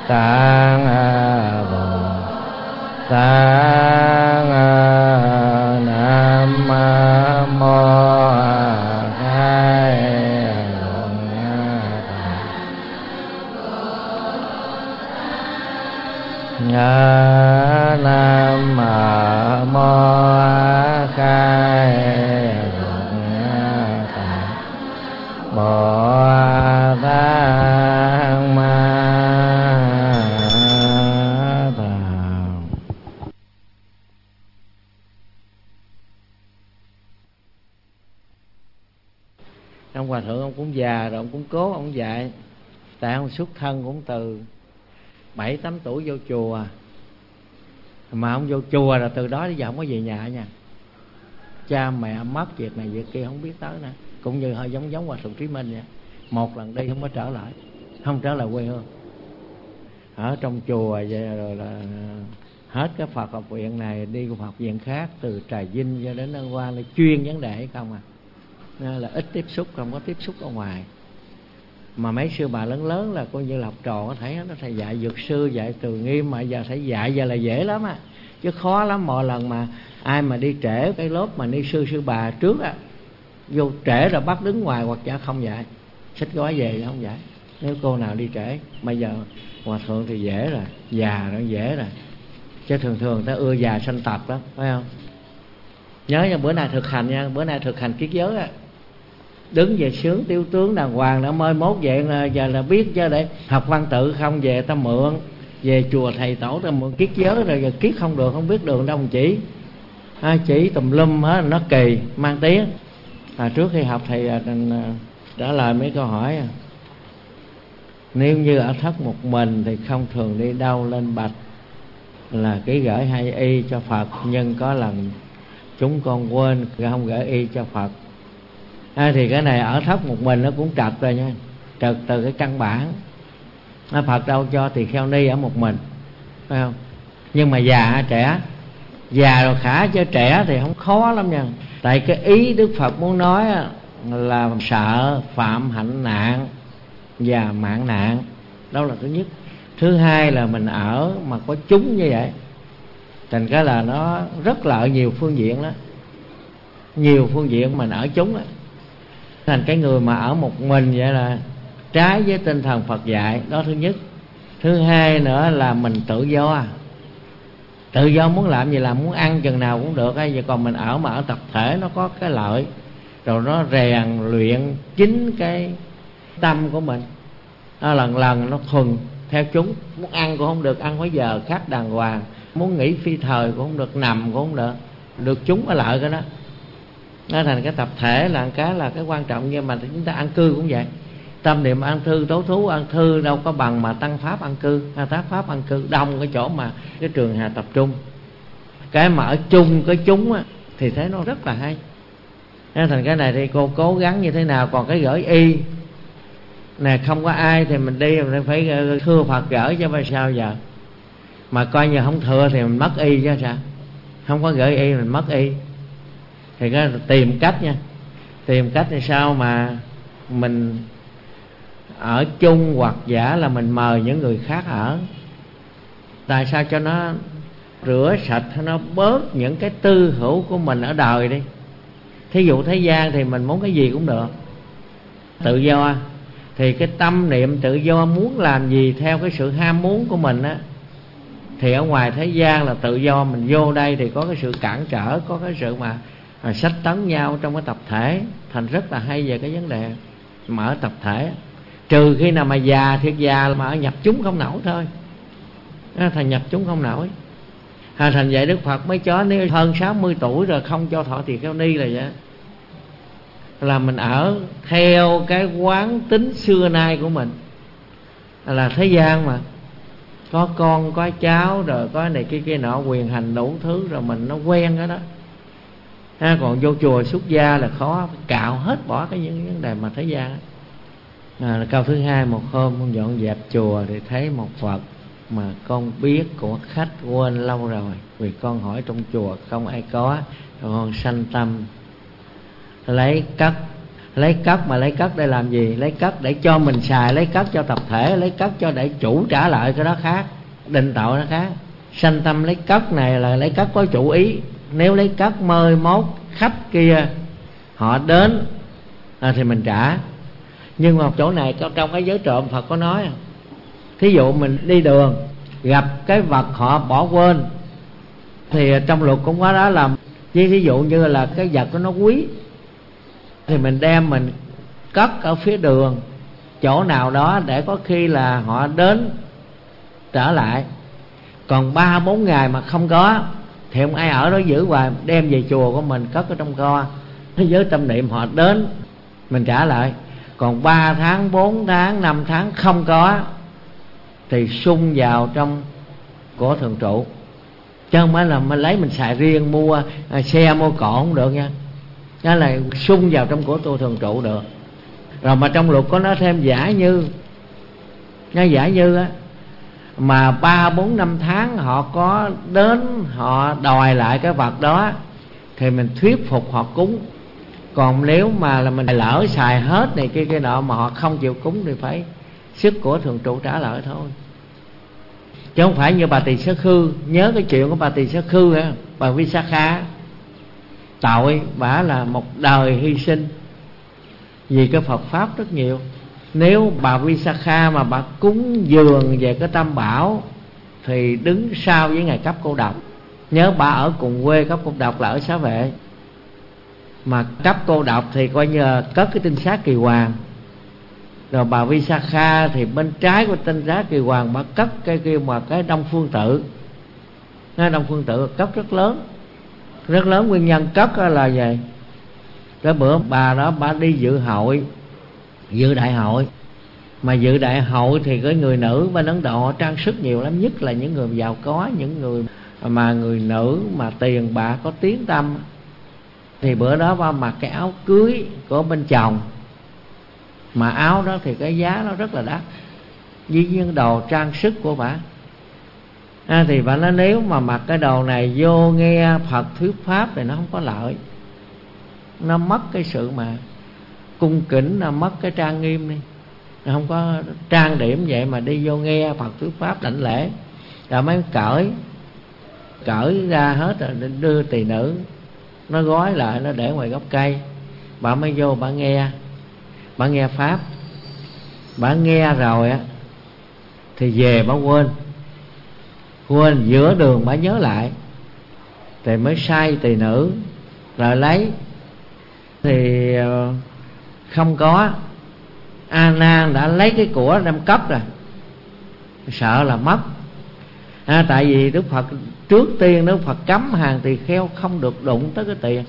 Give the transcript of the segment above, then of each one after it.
Tát Bồ Tát. Nam mô Khai Nam mô Khai Bồ Tát Ma Tát. Ông hòa thượng ông cũng già rồi, ông cũng cố ông dạy. Tại ông xuất thân cũng từ 7-8 tuổi vô chùa, mà ông vô chùa là từ đó đến giờ không có về nhà nha. Cha mẹ mất việc này việc kia không biết tới nữa. Cũng như hơi giống hòa thượng Trí Minh vậy. Một lần đi không có trở lại, không trở lại quê hương. Ở trong chùa vậy rồi là hết cái Phật học viện này đi học viện khác, từ Trà Vinh cho đến Ân Hoa là chuyên vấn đề hay không à. Nên là ít tiếp xúc, không có tiếp xúc ở ngoài. Mà mấy sư bà lớn là coi như là học trò, có thể nó thầy dạy Dược Sư, dạy Từ Nghiêm, mà giờ thầy dạy giờ là dễ lắm á, chứ khó lắm. Mọi lần mà ai mà đi trễ cái lớp mà ni sư bà trước á, vô trễ rồi bắt đứng ngoài hoặc giả không dạy, xách gói về không dạy. Nếu cô nào đi trễ, bây giờ hòa thượng thì dễ rồi, già nó dễ rồi, chứ thường ta ưa già sanh tập lắm, phải không? Nhớ nha, bữa nay thực hành nha, bữa nay thực hành kiết giới á, đứng về sướng tiêu tướng đàng hoàng đã, mới mốt vậy giờ là biết chứ. Để học văn tự không về ta mượn, về chùa thầy tổ ta mượn kiết giới, rồi giờ kiết không được, không biết đường đâu mà chỉ tùm lum hết, nó kỳ mang tiếng. Trước khi học thầy trả lời mấy câu hỏi. Nếu như ở thất một mình thì không thường đi đâu lên bạch là ký gửi 2 y cho Phật, nhưng có lần chúng con quên không gửi y cho Phật. Thì cái này ở thất một mình nó cũng trật rồi nha, trật từ cái căn bản. Phật đâu cho tỳ kheo ni ở một mình, phải không? Nhưng mà già trẻ, già rồi khả, chứ trẻ thì không khó lắm nha. Tại cái ý Đức Phật muốn nói là sợ phạm hạnh nạn và mạng nạn, đó là thứ nhất. Thứ hai là mình ở mà có chúng như vậy, thành cái là nó rất lợi nhiều phương diện đó, nhiều phương diện mình ở chúng đó. Thành cái người mà ở một mình vậy là trái với tinh thần Phật dạy, đó thứ nhất. Thứ hai nữa là mình tự do muốn làm gì làm, muốn ăn chừng nào cũng được ấy. Vậy còn mình ở mà ở tập thể nó có cái lợi, rồi nó rèn luyện chính cái tâm của mình. Nó lần nó thuần theo chúng, muốn ăn cũng không được, ăn với giờ khác đàng hoàng, muốn nghỉ phi thời cũng không được, nằm cũng không được, được chúng có lợi cái đó. Nó thành cái tập thể là cái quan trọng. Nhưng mà chúng ta ăn cư cũng vậy, tâm niệm an thư, tố thú an thư đâu có bằng mà tăng pháp an cư, tác pháp an cư đông cái chỗ mà cái trường hà tập trung. Cái mà ở chung cái chúng á, thì thấy nó rất là hay. Nên thành cái này thì cô cố gắng như thế nào. Còn cái gửi y nè, không có ai thì mình đi mình phải thưa Phật gửi chứ phải sao giờ. Mà coi như không thừa thì mình mất y chứ sao. Không có gửi y mình mất y. Thì cái tìm cách nha, tìm cách thì sao mà mình ở chung, hoặc giả là mình mời những người khác ở. Tại sao cho nó rửa sạch, nó bớt những cái tư hữu của mình ở đời đi. Thí dụ thế gian thì mình muốn cái gì cũng được, tự do, thì cái tâm niệm tự do muốn làm gì theo cái sự ham muốn của mình á, thì ở ngoài thế gian là tự do. Mình vô đây thì có cái sự cản trở, có cái sự mà sách tấn nhau trong cái tập thể, thành rất là hay về cái vấn đề mà ở tập thể. Trừ khi nào mà già thiệt già mà ở nhập chúng không nổi thôi, thành nhập chúng không nổi. Thành vậy Đức Phật mới cho, nếu hơn 60 tuổi rồi không cho thọ tỳ kheo ni là vậy, là mình ở theo cái quán tính xưa nay của mình, là thế gian mà có con có cháu rồi có này kia nọ, quyền hành đủ thứ rồi mình nó quen đó đó. Còn vô chùa xuất gia là khó, cạo hết bỏ cái những vấn đề mà thế gian. Câu thứ hai, một hôm con dọn dẹp chùa thì thấy một Phật mà con biết của khách quên lâu rồi, vì con hỏi trong chùa không ai có, rồi con sanh tâm lấy cất Lấy cất mà lấy cất để làm gì? Lấy cất để cho mình xài, lấy cất cho tập thể, lấy cất cho để chủ trả lại, cái đó khác. Định tội nó khác. Sanh tâm lấy cất này là lấy cất có chủ ý. Nếu lấy cất mơi mốt khách kia họ đến thì mình trả. Nhưng mà chỗ này trong cái giới trộm Phật có nói, thí dụ mình đi đường gặp cái vật họ bỏ quên, thì trong luật cũng có đó là ví dụ như là cái vật của nó quý, thì mình đem mình cất ở phía đường chỗ nào đó để có khi là họ đến trở lại. Còn 3-4 ngày mà không có thì không ai ở đó giữ hoài, đem về chùa của mình cất ở trong kho, với tâm niệm họ đến mình trả lại. Còn 3 tháng, 4 tháng, 5 tháng không có thì sung vào trong của thường trụ, chứ không phải là mình lấy mình xài riêng, mua xe mua cộ không được nha. Đó là sung vào trong của tôi thường trụ được. Rồi mà trong luật có nói thêm giả như, nói giả như á, mà 3-4-5 tháng họ có đến họ đòi lại cái vật đó thì mình thuyết phục họ cúng. Còn nếu mà là mình lỡ xài hết này kia nọ mà họ không chịu cúng thì phải sức của thường trụ trả lại thôi. Chứ không phải như bà Tỳ Xá Khư. Nhớ cái chuyện của bà Tỳ Xá Khư á, bà Visakha. Tội bả là một đời hy sinh vì cái Phật Pháp rất nhiều. Nếu bà Visakha mà bà cúng dường về cái Tam Bảo thì đứng sau với Ngài Cấp Cô Độc. Nhớ bà ở cùng quê Cấp Cô Độc là ở Xá Vệ, mà Cấp Cô Độc thì coi như là cất cái tinh xá Kỳ Hoàng. Rồi bà Visakha thì bên trái của tinh xá Kỳ Hoàng bà cất cái kia mà cái Đông Phương Tự. Cái Đông Phương Tự cất rất lớn. Rất lớn, nguyên nhân cất là vậy. Cái bữa bà đó bà đi dự hội, dự đại hội. Mà dự đại hội thì cái người nữ bên Ấn Độ họ trang sức nhiều lắm, nhất là những người giàu có, những người mà người nữ mà tiền bạc có tiếng tăm. Thì bữa đó bà mặc cái áo cưới của bên chồng, mà áo đó thì cái giá nó rất là đắt với những đồ trang sức của bà. Thì bà nói nếu mà mặc cái đồ này vô nghe Phật thuyết pháp thì nó không có lợi, nó mất cái sự mà cung kính, nó mất cái trang nghiêm đi, nó không có trang điểm vậy mà đi vô nghe Phật thuyết pháp đảnh lễ. Rồi mới cởi ra hết rồi đưa tỳ nữ, nó gói lại nó để ngoài gốc cây. Bà mới vô bà nghe pháp. Bà nghe rồi á thì về bà quên giữa đường bà nhớ lại, thì mới sai tỳ nữ rồi lấy, thì không có. A Nan đã lấy cái của đem cất rồi, sợ là mất. Tại vì Đức Phật trước tiên Đức Phật cấm hàng tỳ kheo không được đụng tới cái tiền.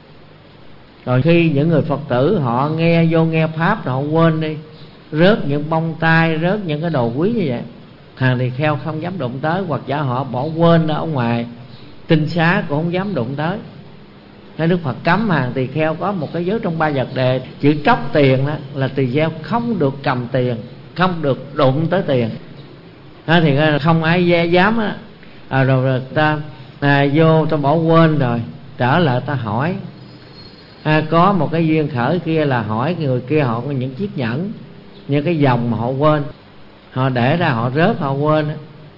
Rồi khi những người Phật tử họ vô nghe pháp rồi họ quên đi, rớt những bông tai, rớt những cái đồ quý như vậy, hàng tỳ kheo không dám đụng tới, hoặc giả họ bỏ quên ở ngoài tinh xá cũng không dám đụng tới. Nên Đức Phật cấm hàng tỳ kheo có một cái giới trong 3 vật đề, chữ tróc tiền đó là tỳ kheo không được cầm tiền, không được đụng tới tiền. Thì không ai dám á. Rồi ta vô ta bỏ quên rồi trở lại ta hỏi. Có một cái duyên khởi kia là hỏi người kia họ có những chiếc nhẫn, những cái vòng mà họ quên, họ để ra họ rớt họ quên.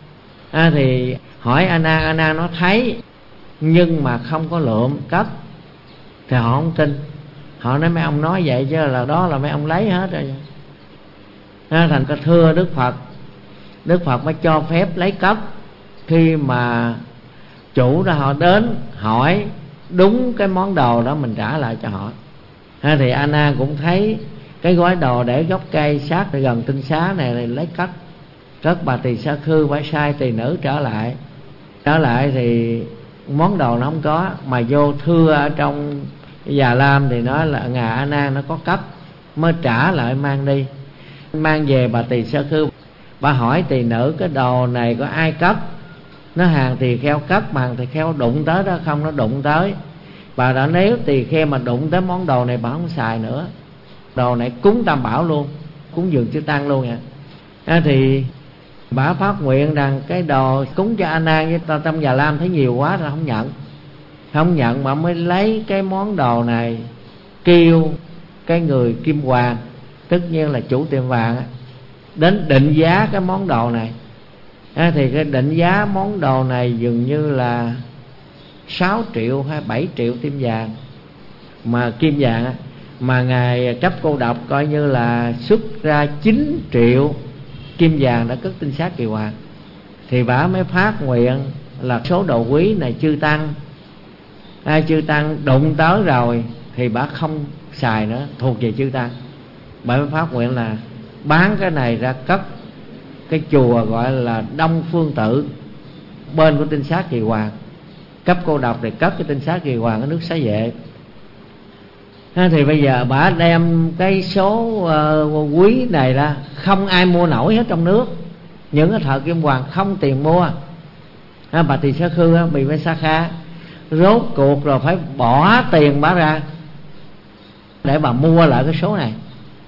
Thì hỏi A Nan nó thấy nhưng mà không có lượm cất, thì họ không tin. Họ nói mấy ông nói vậy chứ là đó là mấy ông lấy hết rồi. Thành cái thưa Đức Phật mới cho phép lấy cất khi mà chủ ra họ đến hỏi đúng cái món đồ đó mình trả lại cho họ. Thì A Nan cũng thấy cái gói đồ để gốc cây sát gần tinh xá này thì lấy cất. Bà Tỳ Xá Khư phải sai tỳ nữ trở lại thì món đồ nó không có, mà vô thưa ở trong Già Lam thì nói là Ngài A Nan nó có cất, mới trả lại mang đi. Mang về bà Tỳ Xá Khư, bà hỏi tỳ nữ cái đồ này có ai cất. Nó hàng tỳ kheo cất, mà hàng tỳ kheo đụng tới đó không, nó đụng tới. Bà đã nếu tỳ kheo mà đụng tới món đồ này bà không xài nữa. Đồ này cúng Tam Bảo luôn, cúng dường chư tăng luôn nha. Thì bà phát nguyện rằng cái đồ cúng cho A Nan với ta trong Già Lam thấy nhiều quá rồi không nhận, mà mới lấy cái món đồ này kêu cái người kim hoàng, tất nhiên là chủ tiệm vàng đến định giá cái món đồ này. Thì cái định giá món đồ này dường như là 6 triệu hay 7 triệu tim vàng, mà kim vàng mà ngài cấp cô độc coi như là xuất ra 9 triệu kim vàng đã cất tinh sát kỳ hoàng. Thì bà mới phát nguyện là số đồ quý này chư tăng, chư tăng đụng tới rồi thì bà không xài nữa, thuộc về chư tăng. Bà mới phát nguyện là bán cái này ra cất cái chùa gọi là Đông Phương Tự, bên của tinh sát kỳ hoàng. Cấp cô độc thì cất cái tinh sát kỳ hoàng ở nước Xá Vệ. Thì bây giờ bà đem cái số quý này ra, không ai mua nổi hết trong nước. Những cái thợ kim hoàng không tiền mua. Bà Tỳ Sa Khư bị với Sa Kha, rốt cuộc rồi phải bỏ tiền bà ra để bà mua lại cái số này,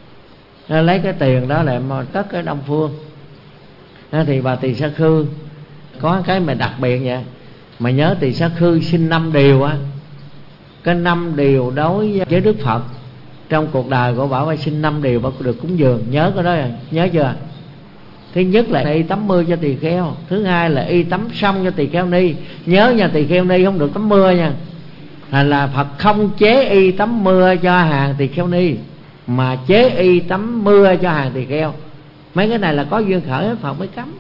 lấy cái tiền đó lại mà cất cái Đông Phương. Thì bà Tỳ Sa Khư có cái mà đặc biệt vậy. Mà nhớ Tỳ Sa Khư xin 5 điều cái 5 điều đối với Đức Phật trong cuộc đời của bà phải xin 5 điều bà được cúng dường. Nhớ cái đó rồi, nhớ chưa? Thứ nhất là y tắm mưa cho tỳ kheo. Thứ hai là y tắm sông cho tỳ kheo ni. Nhớ nha, tỳ kheo ni không được tắm mưa nha. Là Phật không chế y tắm mưa cho hàng tỳ kheo ni, mà chế y tắm mưa cho hàng tỳ kheo. Mấy cái này là có duyên khởi Phật mới cấm.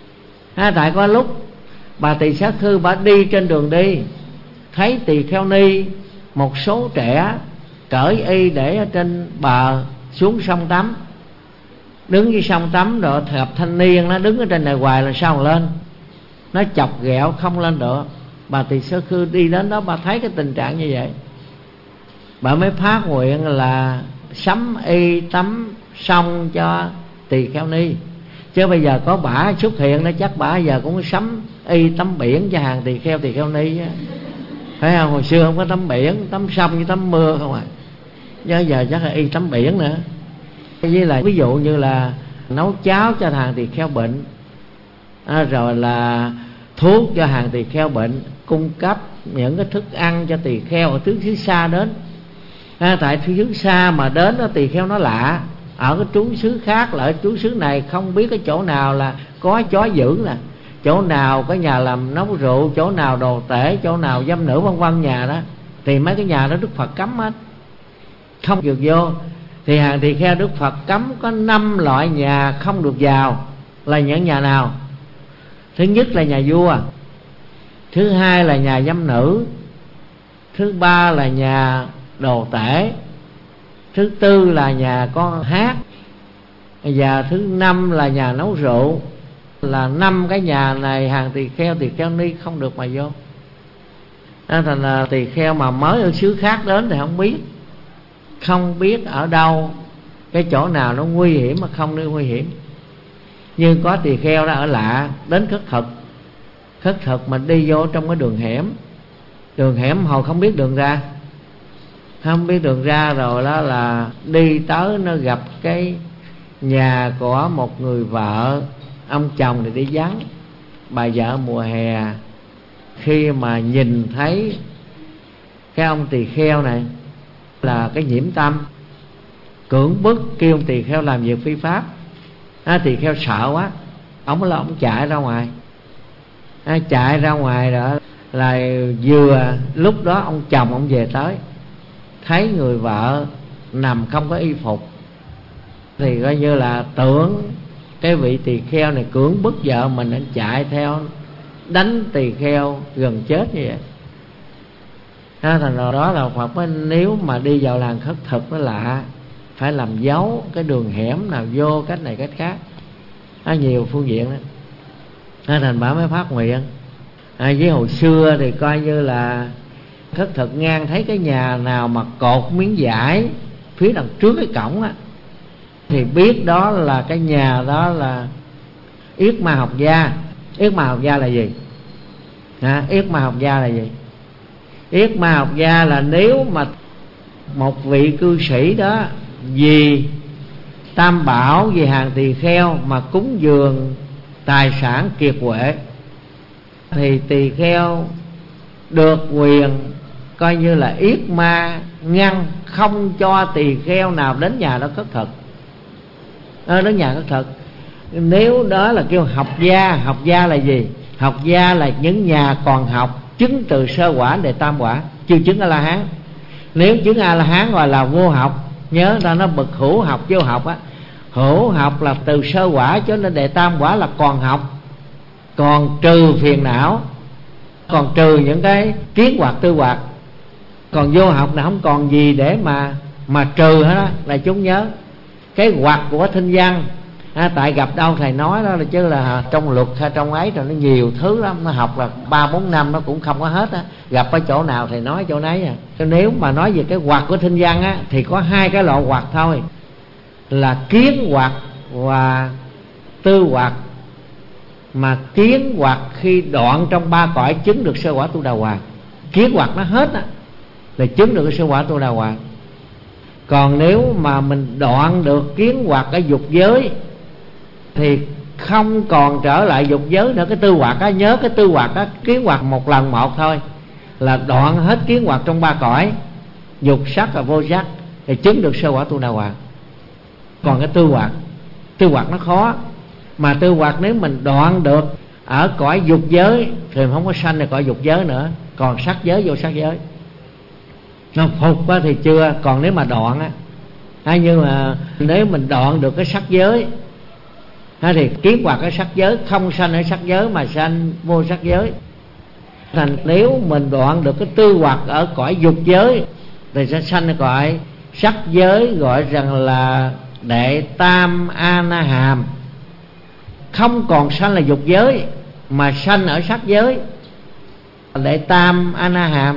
Tại có lúc bà Tỳ Sa Khư bà đi trên đường đi, thấy tỳ kheo ni một số trẻ cởi y để ở trên bờ xuống sông tắm. Đứng dưới sông tắm rồi gặp thanh niên nó đứng ở trên này hoài là sao lên, nó chọc ghẹo không lên được. Bà Tỳ Sa Khư đi đến đó bà thấy cái tình trạng như vậy, bà mới phát nguyện là sắm y tắm sông cho tỳ kheo ni. Chứ bây giờ có bả xuất hiện nó chắc bả giờ cũng sắm y tắm biển cho hàng tỳ kheo ni chứ. Phải không? Hồi xưa không có tắm biển, tắm sông với tắm mưa không chứ giờ chắc là y tắm biển nữa. Với lại ví dụ như là nấu cháo cho hàng tỳ kheo bệnh, rồi là thuốc cho hàng tỳ kheo bệnh, cung cấp những cái thức ăn cho tỳ kheo ở xứ xa đến. Tại xứ xa mà đến đó tỳ kheo nó lạ, ở cái trú xứ khác là ở trú xứ này không biết cái chỗ nào là có chó giữ nè, chỗ nào có nhà làm nấu rượu, chỗ nào đồ tể, chỗ nào dâm nữ vân vân nhà đó. Thì mấy cái nhà đó Đức Phật cấm hết, không được vô. Thì hàng tỳ kheo Đức Phật cấm có 5 loại nhà không được vào. Là những nhà nào? Thứ nhất là nhà vua, thứ hai là nhà dâm nữ, thứ ba là nhà đồ tể, thứ tư là nhà có hát, và thứ 5 là nhà nấu rượu. Là 5 cái nhà này hàng tỳ kheo ni không được mà vô. Thành là tỳ kheo mà mới ở xứ khác đến thì không biết ở đâu cái chỗ nào nó nguy hiểm mà không nên nguy hiểm. Nhưng có tỳ kheo đó ở lạ đến khất thực mình đi vô trong cái đường hẻm hồi không biết đường ra rồi đó là đi tới nó gặp cái nhà của một người vợ, ông chồng thì đi vắng. Bà vợ mùa hè khi mà nhìn thấy cái ông tỳ kheo này là cái nhiễm tâm, cưỡng bức kêu tỳ kheo làm việc phi pháp. Tỳ kheo sợ quá, ông chạy ra ngoài. Chạy ra ngoài đó là vừa lúc đó ông chồng ông về tới, thấy người vợ nằm không có y phục, thì coi như là tưởng cái vị tỳ kheo này cưỡng bức vợ mình, anh chạy theo đánh tỳ kheo gần chết như vậy. Thành đó là Phật mới nếu mà đi vào làng khất thực nó lạ, phải làm dấu cái đường hẻm nào vô cách này cách khác, nhiều phương diện đó. Thành bà mới phát nguyện. Với hồi xưa thì coi như là khất thực ngang thấy cái nhà nào mà cột miếng vải phía đằng trước cái cổng á, thì biết đó là cái nhà đó là Yết Ma Học Gia. Yết Ma Học Gia là gì? Yết Ma Học Gia là gì? Yết Ma Học Gia là nếu mà một vị cư sĩ đó vì tam bảo, vì hàng tỳ kheo mà cúng dường tài sản kiệt quệ, thì tỳ kheo được quyền coi như là yết ma ngăn không cho tỳ kheo nào đến nhà đó khất thực. Đến nhà khất thực. Nếu đó là kêu học gia. Học gia là gì? Học gia là những nhà còn học, chứng từ sơ quả để tam quả, chưa chứng A La Hán. Nếu chứng A La Hán gọi là vô học. Nhớ ra nó bậc hữu học vô học á. Hữu học là từ sơ quả, cho nên đệ tam quả là còn học, còn trừ phiền não, còn trừ những cái kiến hoặc tư hoặc. Còn vô học là không còn gì để mà trừ hết đó. Là chúng nhớ cái hoặc của thinh văn. Tại gặp đâu thầy nói đó là chứ là trong luật hay trong ấy rồi nó nhiều thứ lắm, nó học là 3-4 năm nó cũng không có hết á. Gặp ở chỗ nào thầy nói chỗ nấy à. Nếu mà nói về cái hoặc của thinh văn á thì có hai cái loại hoặc thôi, là kiến hoặc và tư hoặc. Mà kiến hoặc khi đoạn trong ba cõi chứng được sơ quả Tu Đà Hoàng. Kiến hoặc nó hết á là chứng được cái sơ quả Tu Đà Hoàng. Còn nếu mà mình đoạn được kiến hoặc ở dục giới thì không còn trở lại dục giới nữa. Cái tư hoặc á, nhớ cái tư hoặc á, kiến hoặc một lần một thôi là đoạn hết kiến hoặc trong ba cõi dục sắc và vô sắc thì chứng được sơ quả Tu Đà Hoàng. Còn cái tư hoặc nó khó. Mà tư hoặc nếu mình đoạn được ở cõi dục giới thì không có sanh ở cõi dục giới nữa, còn sắc giới vô sắc giới. Nó phục á thì chưa. Còn nếu mà đoạn á, nhưng mà nếu mình đoạn được cái sắc giới thì kiến hoặc cái sắc giới, không sanh ở sắc giới mà sanh vô sắc giới. Thành nếu mình đoạn được cái tư hoặc ở cõi dục giới thì sẽ sanh ở cõi sắc giới, gọi rằng là đệ tam A Na Hàm. Không còn sanh là dục giới mà sanh ở sắc giới, đệ tam A Na Hàm.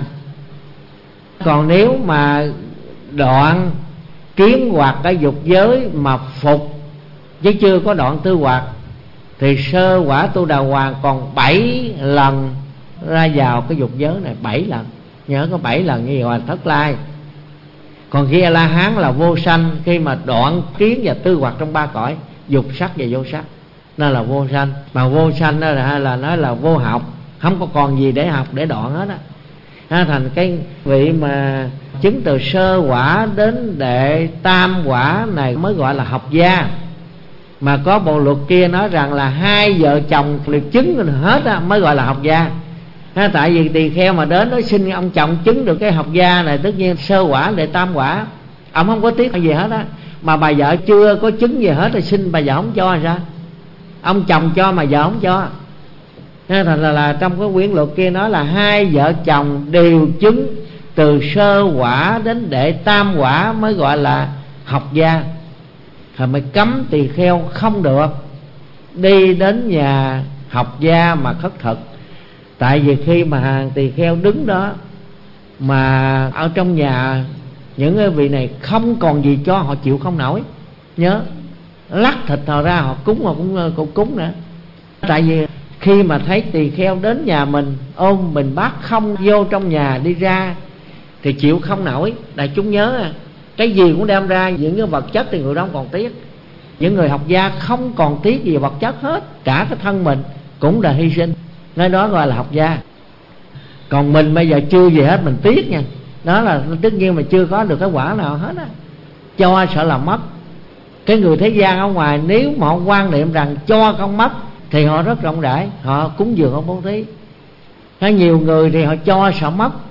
Còn nếu mà đoạn kiến hoặc ở dục giới mà phục chứ chưa có đoạn tư hoặc thì sơ quả Tu Đà Hoàng còn 7 lần ra vào cái dục giới này. 7 lần. Nhớ có 7 lần như vậy thất lai. Còn khi A La Hán là vô sanh, khi mà đoạn kiến và tư hoặc trong ba cõi dục sắc và vô sắc, nó là vô sanh. Mà vô sanh đó là nói là vô học, không có còn gì để học để đoạn hết á. Thành cái vị mà chứng từ sơ quả đến đệ tam quả này mới gọi là học gia. Mà có bộ luật kia nói rằng là hai vợ chồng được chứng hết á mới gọi là học gia. Tại vì tỳ kheo mà đến nói xin ông chồng chứng được cái học gia này, tất nhiên sơ quả đệ tam quả ông không có tiếc gì hết á. Mà bà vợ chưa có chứng gì hết thì xin bà vợ không cho là sao? Ông chồng cho mà vợ không cho. Nên thành là trong cái quyển luật kia nói là hai vợ chồng đều chứng từ sơ quả đến đệ tam quả mới gọi là học gia. Rồi mới cấm tỳ kheo không được đi đến nhà học gia mà khất thực. Tại vì khi mà hàng tỳ kheo đứng đó mà ở trong nhà những cái vị này không còn gì cho, họ chịu không nổi. Nhớ lắc thịt họ ra họ cúng, họ cũng cúng nữa. Tại vì khi mà thấy tỳ kheo đến nhà mình ôm bình bát không vô trong nhà đi ra thì chịu không nổi. Đại chúng nhớ cái gì cũng đem ra, những cái vật chất thì người đó không còn tiếc. Những người học gia không còn tiếc gì vật chất hết, cả cái thân mình cũng là hy sinh. Nói đó gọi là học gia. Còn mình bây giờ chưa gì hết mình tiếc nha. Đó là tất nhiên mà chưa có được cái quả nào hết á. Cho sợ là mất. Cái người thế gian ở ngoài nếu mà họ quan niệm rằng cho không mất thì họ rất rộng rãi, họ cúng dường, họ bố thí. Có nhiều người thì họ cho sợ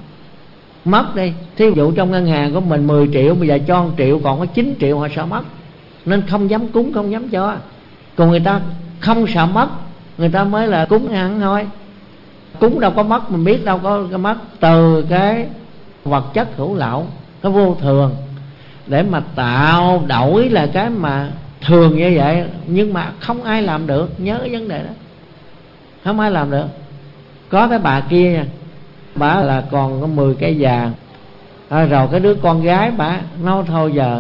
mất đi. Thí dụ trong ngân hàng của mình 10 triệu, bây giờ cho 1 triệu còn có 9 triệu, họ sợ mất nên không dám cúng, không dám cho. Còn người ta không sợ mất, người ta mới là cúng hẳn thôi. Cúng đâu có mất, mình biết đâu có mất. Từ cái vật chất hữu lậu, cái vô thường để mà tạo đổi là cái mà thường như vậy. Nhưng mà không ai làm được. Nhớ cái vấn đề đó, không ai làm được. Có cái bà kia nha, bà là còn có 10 cây vàng. Rồi cái đứa con gái bà nói thôi giờ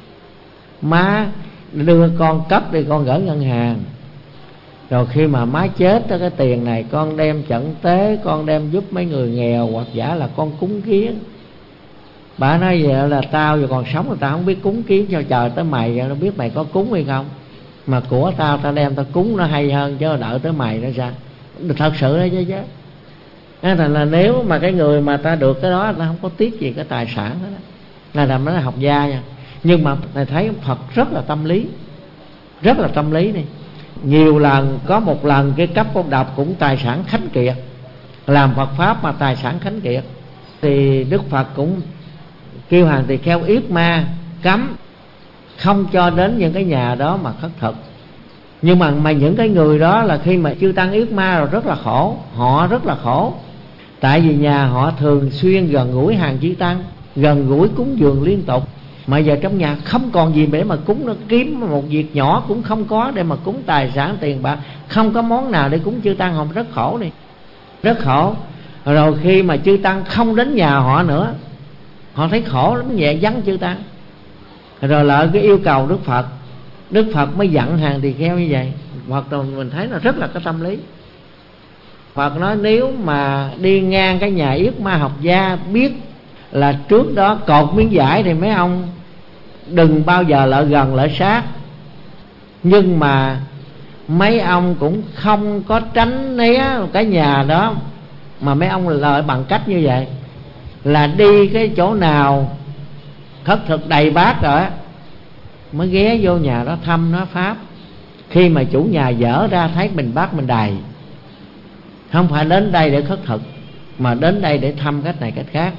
má đưa con cấp đi, con gửi ngân hàng. Rồi khi mà má chết đó, cái tiền này con đem chẩn tế, con đem giúp mấy người nghèo, hoặc giả là con cúng kiến. Bà nói vậy là tao giờ còn sống mà tao không biết cúng kiến cho trời tới mày, nó biết mày có cúng hay không. Mà của tao đem tao cúng nó hay hơn chứ đợi tới mày nó sao. Thật sự đấy chứ. Thành là nếu mà cái người mà ta được cái đó, ta không có tiếc gì cái tài sản đó. là nó học gia nha. Nhưng mà thầy thấy Phật rất là tâm lý, rất là tâm lý đi. Nhiều lần, có một lần cái cấp ông đọc cũng tài sản khánh kiệt, làm Phật pháp mà tài sản khánh kiệt, thì Đức Phật cũng kêu hàng tỳ kheo yết ma, cấm không cho đến những cái nhà đó mà khất thực. Nhưng mà những cái người đó là khi mà chư tăng yết ma rồi rất là khổ, họ rất là khổ. Tại vì nhà họ thường xuyên gần gũi hàng chư tăng, gần gũi cúng dường liên tục, mà giờ trong nhà không còn gì để mà cúng, nó kiếm một việc nhỏ cũng không có để mà cúng tài sản tiền bạc, không có món nào để cúng chư tăng, họ rất khổ đi, rất khổ. Rồi khi mà chư tăng không đến nhà họ nữa, họ thấy khổ lắm, nhẹ vắng chư tăng. Rồi lại cái yêu cầu Đức Phật, Đức Phật mới dặn hàng tỳ kheo như vậy. Phật mình thấy là rất là có tâm lý. Phật nói nếu mà đi ngang cái nhà yết ma học gia, biết là trước đó cột miếng vải thì mấy ông đừng bao giờ lại gần lại sát. Nhưng mà mấy ông cũng không có tránh né cái nhà đó, mà mấy ông lợi bằng cách như vậy là đi cái chỗ nào khất thực đầy bát rồi mới ghé vô nhà đó thăm nó pháp. Khi mà chủ nhà dở ra thấy bình bát mình đầy, không phải đến đây để khất thực, mà đến đây để thăm cách này cách khác.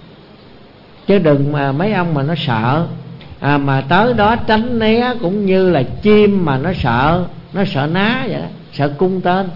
Chứ đừng mà mấy ông mà nó sợ mà tới đó tránh né, cũng như là chim mà nó sợ ná vậy đó, sợ cung tên.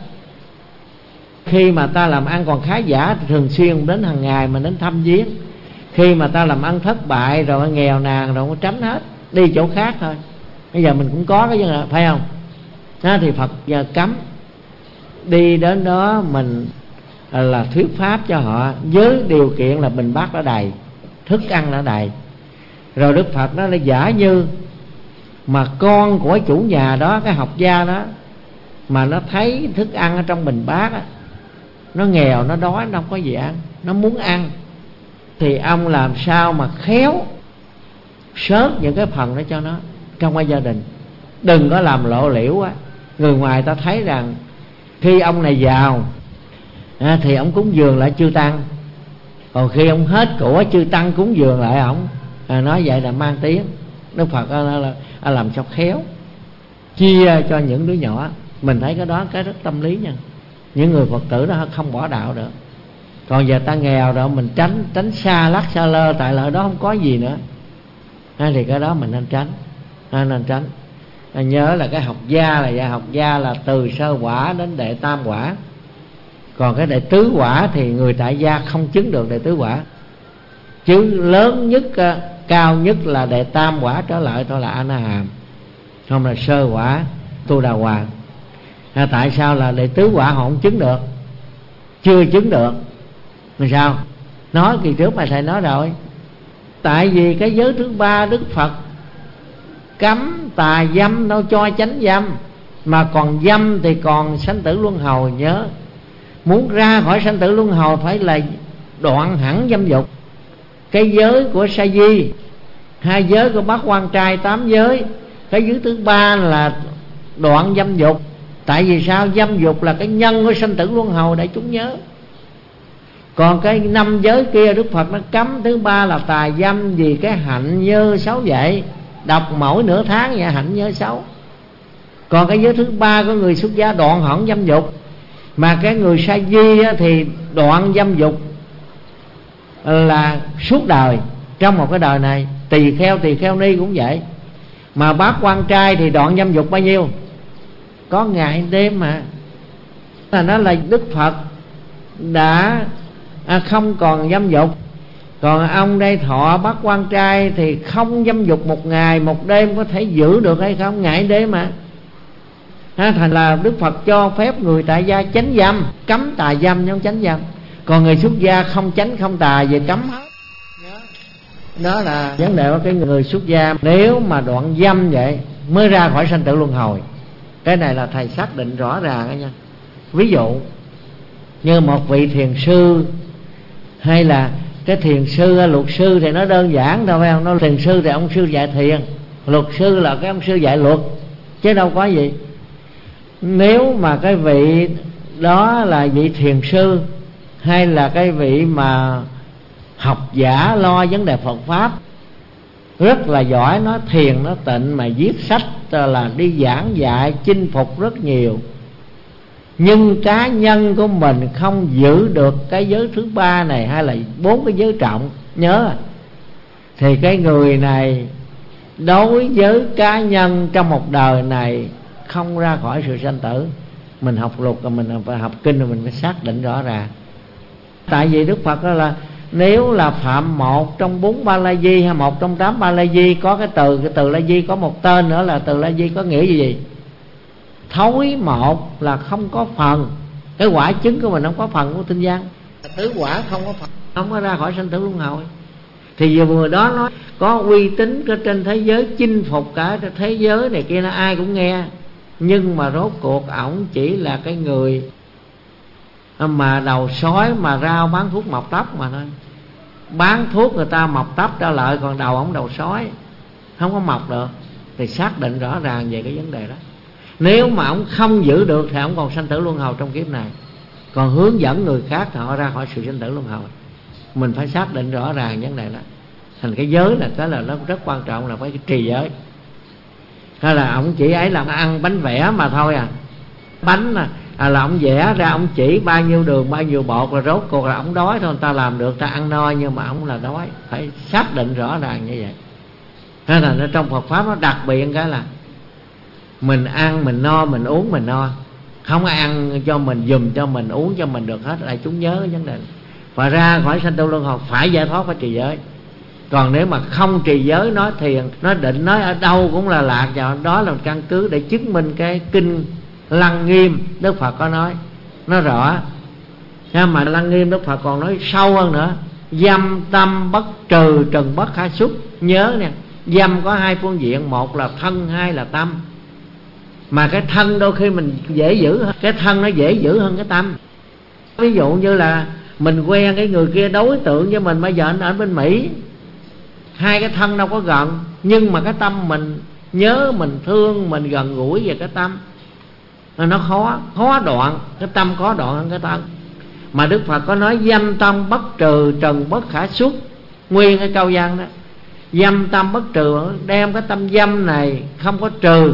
Khi mà ta làm ăn còn khá giả thì thường xuyên đến hàng ngày mà đến thăm viếng. Khi mà ta làm ăn thất bại rồi, nghèo nàn rồi, tránh hết, đi chỗ khác thôi. Bây giờ mình cũng có cái gì phải không? Đó, thì Phật giờ cấm. Đi đến đó mình là thuyết pháp cho họ, với điều kiện là bình bát đã đầy, thức ăn đã đầy. Rồi Đức Phật nó là giả như mà con của chủ nhà đó, cái học gia đó, mà nó thấy thức ăn ở trong bình bát á, nó nghèo, nó đói, nó không có gì ăn, nó muốn ăn, thì ông làm sao mà khéo sớt những cái phần đó cho nó trong cái gia đình. Đừng có làm lộ liễu quá. Người ngoài ta thấy rằng khi ông này giàu thì ông cúng dường lại chư tăng, còn khi ông hết của chư tăng cúng dường lại ông. Nói vậy là mang tiếng. Đức Phật làm sao khéo chia cho những đứa nhỏ. Mình thấy cái đó cái rất tâm lý nha. Những người Phật tử đó không bỏ đạo được. Còn giờ ta nghèo rồi mình tránh xa lắc xa lơ, tại là ở đó không có gì nữa, thì cái đó mình nên tránh. Nên tránh. Nhớ là cái học gia là học gia là từ sơ quả đến đệ tam quả. Còn cái đệ tứ quả thì người tại gia không chứng được đệ tứ quả. Chứ lớn nhất, cao nhất là đệ tam quả trở lại thôi là A-na-hàm, không là sơ quả Tu Đà Hoàng. Tại sao là đệ tứ quả họ không chứng được, chưa chứng được? Vì sao? Nói kỳ trước mà thầy nói rồi. Tại vì cái giới thứ ba Đức Phật cấm tà dâm, đâu cho chánh dâm. Mà còn dâm thì còn sanh tử luân hồi. Nhớ, muốn ra khỏi sanh tử luân hồi phải là đoạn hẳn dâm dục. Cái giới của Sa Di, 2 giới của Bát Quan Trai 8 giới. Cái giới thứ ba là đoạn dâm dục. Tại vì sao? Dâm dục là cái nhân của sanh tử luân hồi, để chúng nhớ. Còn cái 5 giới kia Đức Phật nó cấm. Thứ ba là tà dâm, vì cái hạnh nhơ xấu vậy. Đọc mỗi nửa tháng vậy, hạnh nhơ xấu. Còn cái giới thứ ba của người xuất gia đoạn hẳn dâm dục. Mà cái người Sa Di thì đoạn dâm dục là suốt đời, trong một cái đời này. Tỳ kheo ni cũng vậy. Mà Bát Quan Trai thì đoạn dâm dục bao nhiêu? Có ngày đêm mà. Nó là Đức Phật đã không còn dâm dục. Còn ông đây thọ Bát Quan Trai thì không dâm dục một ngày một đêm, có thể giữ được hay không? Ngày đêm mà. Thành là Đức Phật cho phép người tại gia chánh dâm, cấm tà dâm nhưng chánh dâm. Còn người xuất gia không chánh không tà, về cấm hết. Đó là vấn đề của cái người xuất gia. Nếu mà đoạn dâm vậy mới ra khỏi sanh tử luân hồi. Cái này là thầy xác định rõ ràng đó nha. Ví dụ như một vị thiền sư, hay là cái thiền sư, luật sư thì nó đơn giản đâu phải không? Nó thiền sư thì ông sư dạy thiền, luật sư là cái ông sư dạy luật, chứ đâu có gì. Nếu mà cái vị đó là vị thiền sư, hay là cái vị mà học giả lo vấn đề Phật pháp, rất là giỏi, nói thiền nói tịnh, mà viết sách là đi giảng dạy chinh phục rất nhiều. Nhưng cá nhân của mình không giữ được cái giới thứ ba này, hay là 4 cái giới trọng, nhớ thì cái người này đối với cá nhân trong một đời này không ra khỏi sự sanh tử. Mình học luật rồi, mình phải học kinh rồi, mình phải xác định rõ ràng. Tại vì Đức Phật đó là nếu là phạm một trong 4 Ba La Di hay một trong 8 Ba La Di, có cái từ La Di có một tên nữa là từ La Di có nghĩa gì? Thối một là không có phần. Cái quả chứng của mình không có phần của tinh văn, tứ quả không có phần, không có ra khỏi sanh tử luân hồi. Thì vừa đó nói có uy tín ở trên thế giới, chinh phục cả thế giới này kia, nó ai cũng nghe. Nhưng mà rốt cuộc ổng chỉ là cái người mà đầu sói mà rao bán thuốc mọc tóc mà thôi. Bán thuốc người ta mọc tóc ra lợi, còn đầu ổng đầu sói, không có mọc được. Thì xác định rõ ràng về cái vấn đề đó. Nếu mà ổng không giữ được thì ổng còn sanh tử luân hồi trong kiếp này, còn hướng dẫn người khác thì họ ra khỏi sự sanh tử luân hồi. Mình phải xác định rõ ràng vấn đề đó. Thành cái giới là cái là nó rất quan trọng, là phải trì giới. Hay là ổng chỉ ấy là ăn bánh vẽ mà thôi à. Bánh là ổng vẽ ra, ổng chỉ bao nhiêu đường bao nhiêu bột, rồi rốt cuộc là ổng đói thôi. Người ta làm được, ta ăn no, nhưng mà ổng là đói. Phải xác định rõ ràng như vậy. Hay là trong Phật Pháp nó đặc biệt cái là mình ăn mình no, mình uống mình no, không ăn cho mình, dùm cho mình, uống cho mình được hết. Là chúng nhớ cái vấn đề. Và ra khỏi sanh tử luân hồi phải giải thoát, phải trì giới. Còn nếu mà không trì giới, nói thiền, nói định, nói ở đâu cũng là lạc vào. Đó là một căn cứ để chứng minh cái kinh Lăng Nghiêm Đức Phật có nói rõ. Nhưng mà Lăng Nghiêm Đức Phật còn nói sâu hơn nữa: dâm tâm bất trừ, trần bất khả xuất. Nhớ nè, dâm có 2 phương diện, một là thân, 2 là tâm. Mà cái thân đôi khi mình dễ giữ hơn, cái thân nó dễ giữ hơn cái tâm. Ví dụ như là mình quen cái người kia đối tượng với mình, bây giờ anh ở bên Mỹ, 2 cái thân đâu có gần, nhưng mà cái tâm mình nhớ, mình thương, mình gần gũi về cái tâm, nó khó đoạn. Cái tâm khó đoạn hơn cái thân. Mà Đức Phật có nói dâm tâm bất trừ, trần bất khả xuất. Nguyên cái câu văn đó, dâm tâm bất trừ, đem cái tâm dâm này không có trừ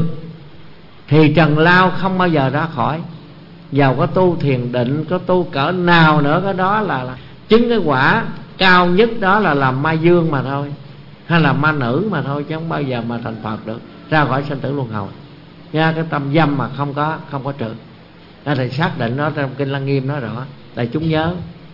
thì trần lao không bao giờ ra khỏi. Giàu có tu thiền định, có tu cỡ nào nữa, cái đó là chứng cái quả cao nhất, đó là làm ma dương mà thôi, hay là ma nữ mà thôi, chứ không bao giờ mà thành Phật được, ra khỏi sanh tử luân hồi. Nha, cái tâm dâm mà không có trừ. Thì xác định nó trong kinh Lăng Nghiêm nói rõ, để chúng nhớ.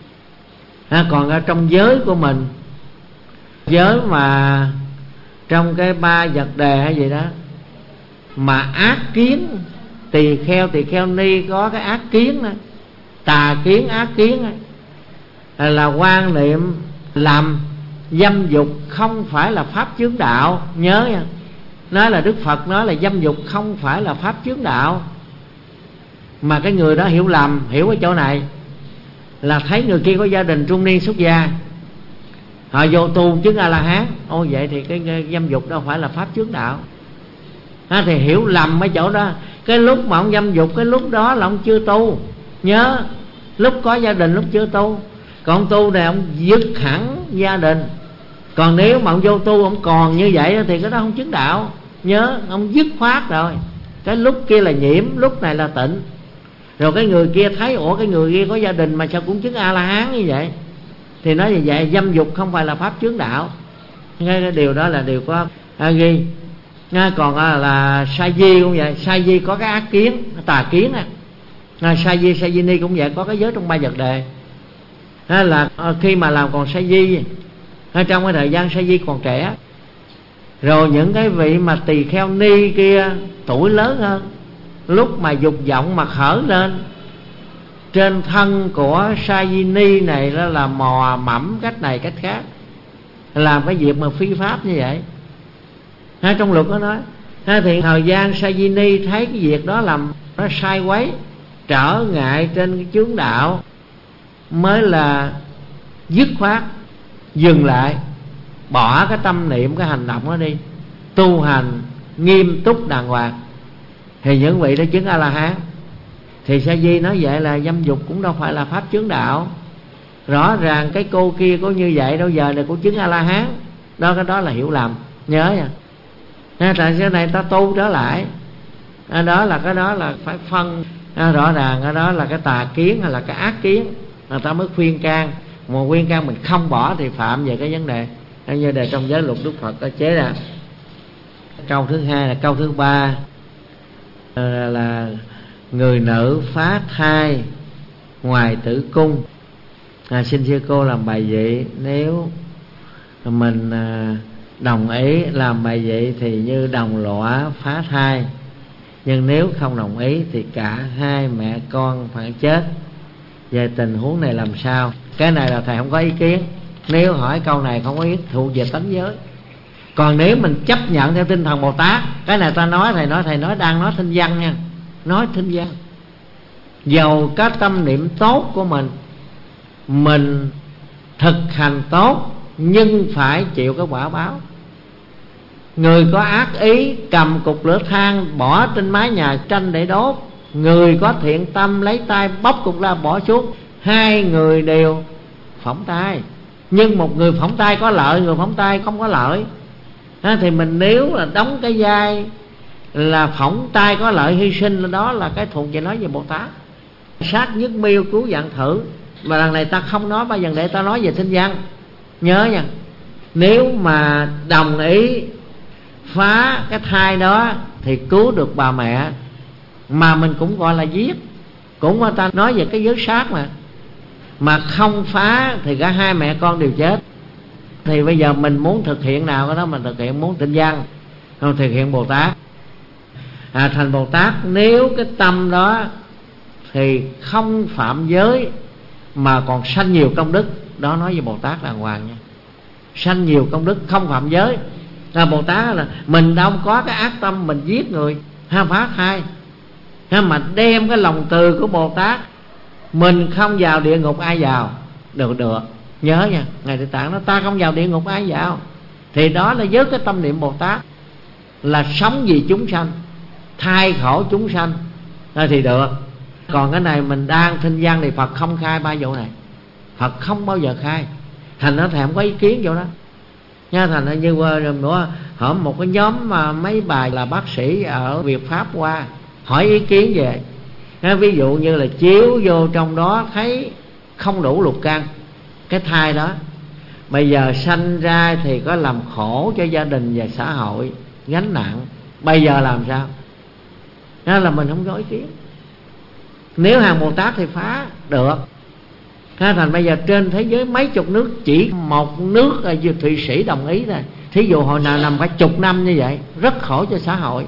Còn ở trong giới của mình, giới mà trong cái 3 vật đề hay gì đó mà ác kiến, tỳ kheo ni có cái ác kiến đó, tà kiến, ác kiến đó, là quan niệm làm dâm dục không phải là pháp chướng đạo. Nhớ nha, nói là Đức Phật nói là dâm dục không phải là pháp chướng đạo. Mà cái người đó hiểu lầm, hiểu ở chỗ này là thấy người kia có gia đình trung niên xuất gia, họ vô tu chứng A-la-hán. Ô vậy thì cái dâm dục đâu phải là pháp chướng đạo. Thì hiểu lầm ở chỗ đó. Cái lúc mà ông dâm dục, cái lúc đó là ông chưa tu. Nhớ, lúc có gia đình, lúc chưa tu. Còn tu này ông dứt hẳn gia đình. Còn nếu mà ông vô tu, ông còn như vậy thì cái đó không chứng đạo. Nhớ, ông dứt khoát rồi. Cái lúc kia là nhiễm, lúc này là tịnh. Rồi cái người kia thấy, ủa cái người kia có gia đình mà sao cũng chứng A-la-hán như vậy, thì nói như vậy dâm dục không phải là pháp chướng đạo. Cái điều đó là điều có ghi. Còn là sa di cũng vậy. Sa di có cái ác kiến, tà kiến. Sa di ni cũng vậy, có cái giới trong 3 vật đề. Là khi mà làm còn sa di, trong cái thời gian sa di còn trẻ, rồi những cái vị mà tỳ kheo ni kia tuổi lớn hơn, lúc mà dục vọng mà khởi lên, trên thân của sa di ni này đó là mò mẫm cách này cách khác, làm cái việc mà phi pháp như vậy. Trong luật nó nói, thì thời gian sa di ni thấy cái việc đó làm nó sai quấy, trở ngại trên cái chướng đạo, mới là dứt khoát dừng lại, bỏ cái tâm niệm, cái hành động đó đi, tu hành nghiêm túc đàng hoàng. Thì những vị đó chứng A-la-hán. Thì sa di nói vậy là dâm dục cũng đâu phải là pháp chướng đạo. Rõ ràng cái cô kia có như vậy đâu giờ này cô chứng A-la-hán. Đó, cái đó là hiểu lầm. nhớ nha. Tại sau này ta tu trở lại, đó là cái đó là phải phân rõ ràng, cái đó là cái tà kiến hay là cái ác kiến, người ta mới khuyên can. Mà khuyên can mình không bỏ thì phạm về cái vấn đề như đề trong giới luật Đức Phật có chế ra. Câu thứ hai là câu thứ ba là người nữ phá thai ngoài tử cung. Xin sư cô làm bài vậy. Nếu mình đồng ý làm bài vậy thì như đồng lõa phá thai, nhưng nếu không đồng ý thì cả hai mẹ con phải chết. Về tình huống này làm sao? Cái này là thầy không có ý kiến. Nếu hỏi câu này không có ý thuộc về tánh giới. Còn nếu mình chấp nhận theo tinh thần Bồ Tát, cái này ta nói, thầy nói đang nói thinh văn nha, nói thinh văn. Dầu có tâm niệm tốt của mình thực hành tốt, nhưng phải chịu cái quả báo. Người có ác ý cầm cục lửa than bỏ trên mái nhà tranh để đốt, người có thiện tâm lấy tay bóc cục ra bỏ xuống, hai người đều phỏng tay. Nhưng một người phỏng tay có lợi, người phỏng tay không có lợi. Thì mình nếu là đóng cái vai là phỏng tay có lợi hy sinh, đó là cái thuộc về nói về Bồ Tát. Sát nhất miêu cứu vạn thử. Mà lần này ta không nói bao giờ để ta nói về thinh văn. Nhớ nha, nếu mà đồng ý phá cái thai đó thì cứu được bà mẹ, mà mình cũng gọi là giết, cũng mà ta nói về cái giới sát mà không phá thì cả hai mẹ con đều chết. Thì bây giờ mình muốn thực hiện nào cái đó mình thực hiện, muốn tinh văn không thực hiện Bồ Tát. Thành Bồ Tát nếu cái tâm đó thì không phạm giới mà còn sanh nhiều công đức. Đó nói về Bồ Tát đàng hoàng nha, sanh nhiều công đức không phạm giới. Bồ Tát là mình đâu có cái ác tâm mình giết người, phá thai, mà đem cái lòng từ của Bồ Tát. Mình không vào địa ngục ai vào được. Nhớ nha, Ngài Địa Tạng nói ta không vào địa ngục ai vào. Thì đó là với cái tâm niệm Bồ Tát là sống vì chúng sanh, thay khổ chúng sanh thì được. Còn cái này mình đang thinh văn thì Phật không khai ba vụ này, Phật không bao giờ khai. Thành nó thầy không có ý kiến vô đó nha. Thành ra như nữa hỏi một cái nhóm mà mấy bài là bác sĩ ở Việt Pháp qua hỏi ý kiến về, ví dụ như là chiếu vô trong đó thấy không đủ lục căn, cái thai đó bây giờ sanh ra thì có làm khổ cho gia đình và xã hội, gánh nặng. Bây giờ làm sao? Đó là mình không có ý kiến. Nếu hàng Bồ Tát thì phá được. Thành bây giờ trên thế giới mấy chục nước, chỉ một nước là Thụy Sĩ đồng ý thôi. Thí dụ hồi nào nằm phải chục năm như vậy, rất khổ cho xã hội,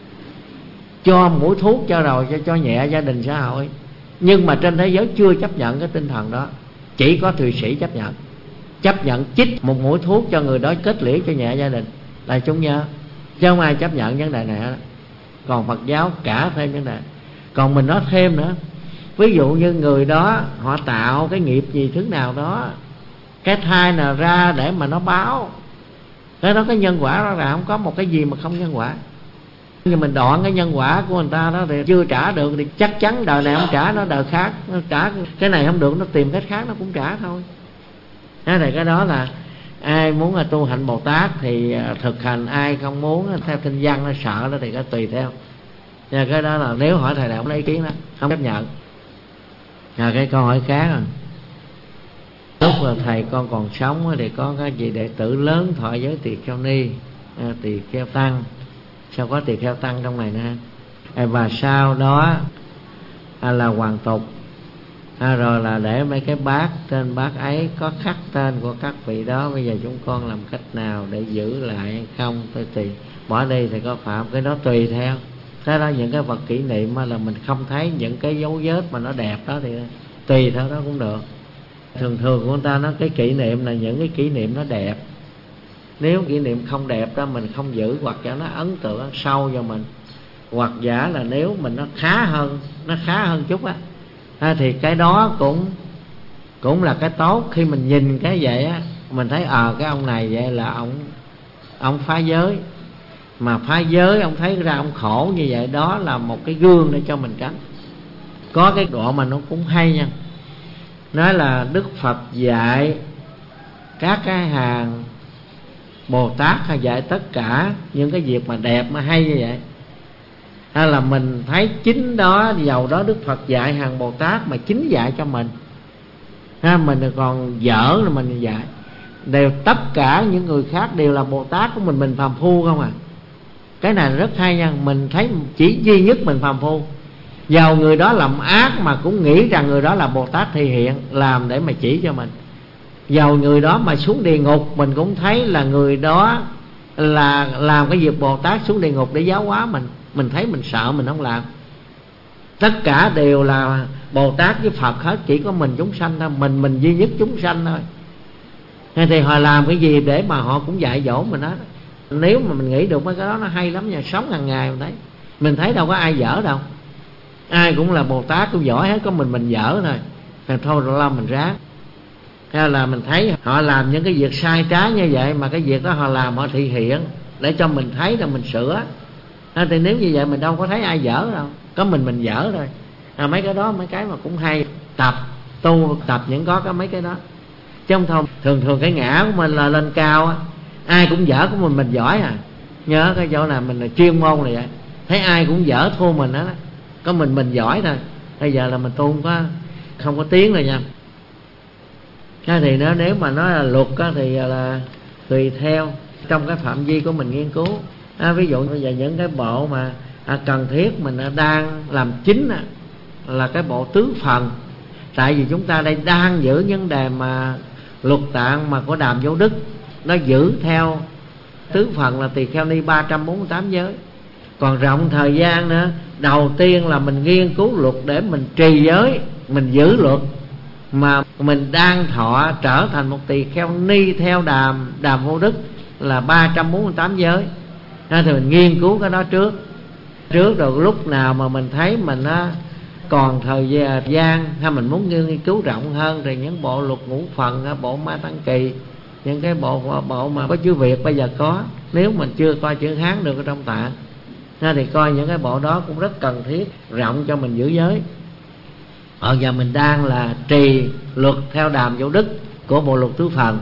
cho mũi thuốc cho rồi cho nhẹ gia đình xã hội. Nhưng mà trên thế giới chưa chấp nhận cái tinh thần đó. Chỉ có Thụy Sĩ chấp nhận chích một mũi thuốc cho người đó kết liễu cho nhẹ gia đình. Là chúng nhớ, chứ không ai chấp nhận vấn đề này đó. Còn Phật giáo cả thêm vấn đề. Còn mình nói thêm nữa, ví dụ như người đó họ tạo cái nghiệp gì thứ nào đó, cái thai nào ra để mà nó báo, cái đó cái nhân quả đó là không có một cái gì mà không nhân quả. Nhưng mình đoạn cái nhân quả của người ta đó thì chưa trả được thì chắc chắn đời này không trả, nó đời khác nó trả. Cái này không được, nó tìm cách khác nó cũng trả thôi. Thì cái đó là ai muốn là tu hạnh Bồ Tát thì thực hành, ai không muốn theo tinh văn nó sợ đó thì có tùy theo. Và cái đó là nếu hỏi thầy đạo lấy ý kiến đó không chấp nhận. Cái câu hỏi khác rồi. Lúc là thầy con còn sống thì có cái gì đệ tử lớn thọ giới tỳ kheo ni, tỳ kheo tăng. Sao có tỳ kheo tăng trong này nữa? Và sau đó là hoàn tục, rồi là để mấy cái bát, trên bát ấy có khắc tên của các vị đó. Bây giờ chúng con làm cách nào để giữ lại hay không? Tôi tùy bỏ đi thì có phạm, cái đó tùy theo. Thế đó, những cái vật kỷ niệm là mình không thấy những cái dấu vết mà nó đẹp đó thì tùy theo đó cũng được. Thường của người ta nói cái kỷ niệm là những cái kỷ niệm nó đẹp. Nếu kỷ niệm không đẹp đó mình không giữ, hoặc cho nó ấn tượng sâu vào mình, hoặc giả là nếu mình nó khá hơn chút á, thì cái đó cũng là cái tốt. Khi mình nhìn cái vậy á, mình thấy cái ông này vậy là ông phá giới, mà phá giới ông thấy ra ông khổ như vậy, đó là một cái gương để cho mình tránh. Có cái đoạn mà nó cũng hay nha, nói là Đức Phật dạy các cái hàng Bồ Tát hay dạy tất cả những cái việc mà đẹp mà hay như vậy, hay là mình thấy chính đó, giàu đó Đức Phật dạy hàng Bồ Tát mà chính dạy cho mình, mình còn dở là mình dạy. Đều tất cả những người khác đều là Bồ Tát của mình phàm phu không à. Cái này rất hay nha. Mình thấy chỉ duy nhất mình phàm phu, giàu người đó làm ác mà cũng nghĩ rằng người đó là Bồ Tát thị hiện, làm để mà chỉ cho mình. Giàu người đó mà xuống địa ngục, mình cũng thấy là người đó là làm cái việc Bồ Tát xuống địa ngục để giáo hóa mình. Mình thấy mình sợ, mình không làm. Tất cả đều là Bồ Tát với Phật hết, chỉ có mình chúng sanh thôi. Mình duy nhất chúng sanh thôi. Thì họ làm cái gì để mà họ cũng dạy dỗ mình hết. Nếu mà mình nghĩ được mấy cái đó nó hay lắm nha. Sống hàng ngày mình thấy đâu có ai dở đâu. Ai cũng là Bồ Tát cũng giỏi hết, có mình dở thôi. Thì thôi rồi lo mình ráng. Hay là mình thấy họ làm những cái việc sai trái như vậy, mà cái việc đó họ làm, họ thị hiện để cho mình thấy là mình sửa. Thì nếu như vậy mình đâu có thấy ai dở đâu, có mình dở thôi. Mấy cái đó, mấy cái mà cũng hay tập những có cái mấy cái đó. Chứ không thôi thường cái ngã của mình là lên cao á, ai cũng dở của mình giỏi à. Nhớ cái chỗ nào mình là chuyên môn này vậy, thấy ai cũng dở thua mình đó, có mình giỏi thôi. Bây giờ là mình tu không có tiếng rồi nha. Thì nếu mà nói là luật á, thì là tùy theo trong cái phạm vi của mình nghiên cứu. Ví dụ bây giờ những cái bộ mà cần thiết mình đang làm chính là cái bộ tứ phần. Tại vì chúng ta đây đang giữ vấn đề mà luật tạng mà của Đàm Vô Đức, nó giữ theo tứ phần là tỳ kheo ni 348 giới. Còn rộng thời gian nữa, đầu tiên là mình nghiên cứu luật để mình trì giới, mình giữ luật. Mà mình đang thọ trở thành một tỳ kheo ni theo Đàm Vô Đức là 348 giới. Thì mình nghiên cứu cái đó trước rồi lúc nào mà mình thấy mình còn thời gian hay mình muốn nghiên cứu rộng hơn thì những bộ luật ngũ phần, bộ Ma Tăng Kỳ, những cái bộ mà có chữ Việt bây giờ có, nếu mình chưa coi chữ Hán được ở trong tạng thì coi những cái bộ đó cũng rất cần thiết, rộng cho mình giữ giới. Giờ mình đang là trì luật theo Đàm Vô Đức của bộ luật tứ phần.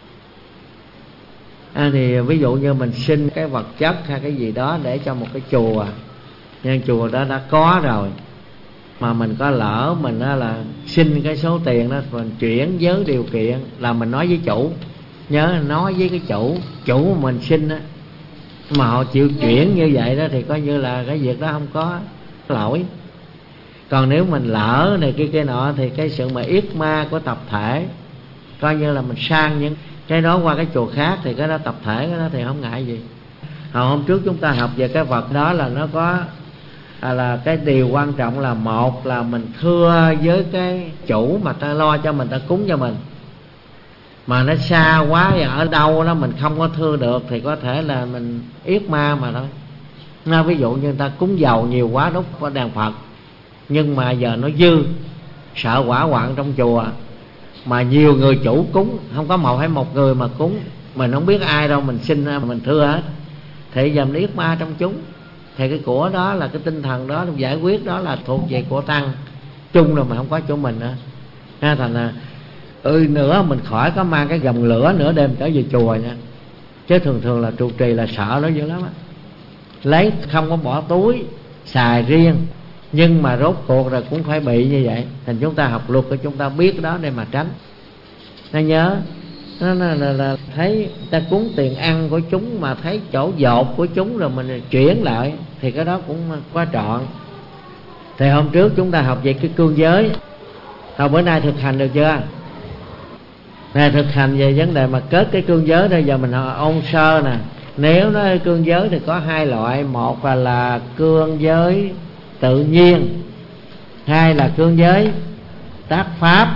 Thì ví dụ như mình xin cái vật chất hay cái gì đó để cho một cái chùa, nhưng chùa đó đã có rồi, mà mình có lỡ mình là xin cái số tiền đó, mình chuyển với điều kiện là mình nói với chủ. Nhớ nói với cái chủ mà mình xin á, mà họ chịu chuyển như vậy đó thì coi như là cái việc đó không có lỗi. Còn nếu mình lỡ này kia nọ thì cái sự mà yết ma của tập thể, coi như là mình sang những cái đó qua cái chùa khác thì cái đó tập thể, cái đó thì không ngại gì. Hôm trước chúng ta học về cái vật đó là nó có là cái điều quan trọng là một là mình thưa với cái chủ mà ta lo cho mình, ta cúng cho mình. Mà nó xa quá ở đâu đó mình không có thưa được thì có thể là mình yết ma mà thôi. Ví dụ như người ta cúng dầu nhiều quá đốt qua đàn Phật, nhưng mà giờ nó dư, sợ hỏa hoạn trong chùa, mà nhiều người chủ cúng, không có một hay một người mà cúng, mình không biết ai đâu, mình xin mình thưa hết, thì giờ mình yết ma trong chúng. Thì cái của đó là cái tinh thần đó giải quyết đó là thuộc về của tăng chung rồi, mà không có chỗ mình nữa. Thành là nữa mình khỏi có mang cái gầm lửa nửa đêm trở về chùa nha. Chứ thường là trụ trì là sợ nó dữ lắm á. Lấy không có bỏ túi xài riêng, nhưng mà rốt cuộc rồi cũng phải bị như vậy. Thành chúng ta học luật của chúng ta biết đó để mà tránh. Nó nhớ nó là thấy ta cúng tiền ăn của chúng mà thấy chỗ dột của chúng rồi mình chuyển lại thì cái đó cũng quá trọn. Thì hôm trước chúng ta học về cái cương giới, bữa nay thực hành được chưa? Thực hành về vấn đề mà kết cái cương giới đây, giờ mình ôn sơ nè. Nếu nói cương giới thì có hai loại, một là cương giới tự nhiên, hai là cương giới tác pháp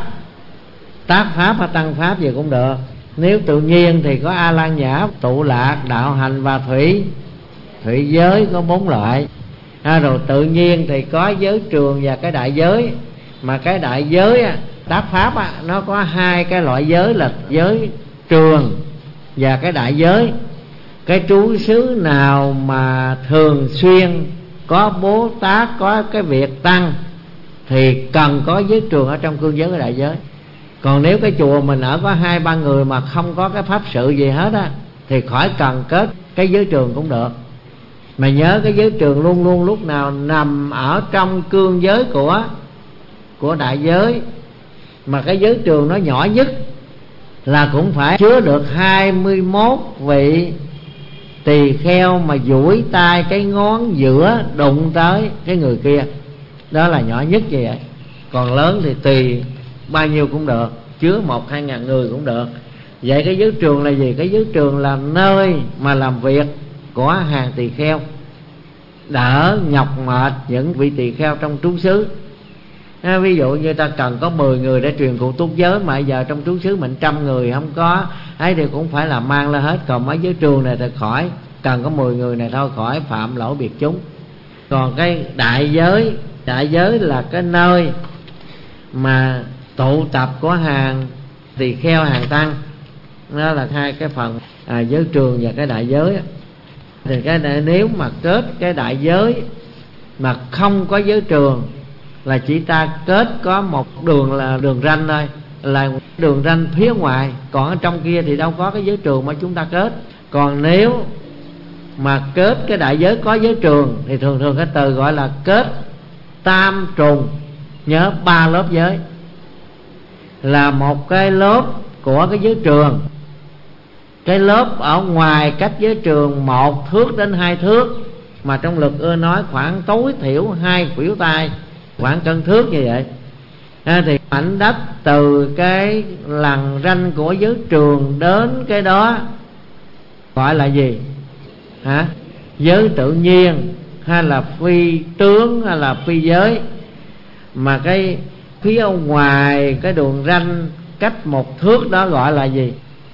hay tăng pháp gì cũng được. Nếu tự nhiên thì có A Lan Nhã, Tụ Lạc, Đạo Hành và Thủy giới có 4 loại. Rồi tự nhiên thì có giới trường và cái đại giới. Mà cái đại giới tác pháp nó có hai cái loại giới là giới trường và cái đại giới. Cái trú xứ nào mà thường xuyên có Bố Tát, có cái việc tăng thì cần có giới trường ở trong cương giới cái đại giới. Còn nếu cái chùa mình ở có 2-3 người mà không có cái pháp sự gì hết thì khỏi cần kết cái giới trường cũng được. Mà nhớ cái giới trường luôn luôn lúc nào nằm ở trong cương giới của đại giới. Mà cái giới trường nó nhỏ nhất là cũng phải chứa được 21 vị tỳ kheo mà duỗi tay cái ngón giữa đụng tới cái người kia. Đó là nhỏ nhất như vậy. Còn lớn thì tùy bao nhiêu cũng được, chứa 1-2 ngàn người cũng được. Vậy cái giới trường là gì? Cái giới trường là nơi mà làm việc của hàng tỳ kheo, đỡ nhọc mệt những vị tỳ kheo trong trú xứ. Ví dụ như ta cần có 10 người để truyền cụ túc giới, mà giờ trong trú xứ mình 100 người không có ấy thì cũng phải là mang lên hết. Còn mấy giới trường này thì khỏi, cần có 10 người này thôi, khỏi phạm lỗi biệt chúng. Còn cái đại giới là cái nơi mà tụ tập của hàng tỳ kheo, hàng tăng. Đó là hai cái phần giới trường và cái đại giới. Thì nếu mà kết cái đại giới mà không có giới trường là chỉ ta kết có một đường là đường ranh thôi, là đường ranh phía ngoài. Còn ở trong kia thì đâu có cái giới trường mà chúng ta kết. Còn nếu mà kết cái đại giới có giới trường thì thường cái từ gọi là kết tam trùng. Nhớ 3 lớp giới là một cái lớp của cái giới trường. Cái lớp ở ngoài cách giới trường 1 thước đến 2 thước, mà trong Luật Ưa nói khoảng tối thiểu 2 khuỷu tay, khoảng cân thước như vậy. Thì mảnh đất từ cái lằn ranh của giới trường đến cái đó gọi là gì? Giới tự nhiên, hay là phi tướng, hay là phi giới. Mà cái phía ngoài cái đường ranh cách 1 thước đó gọi là gì?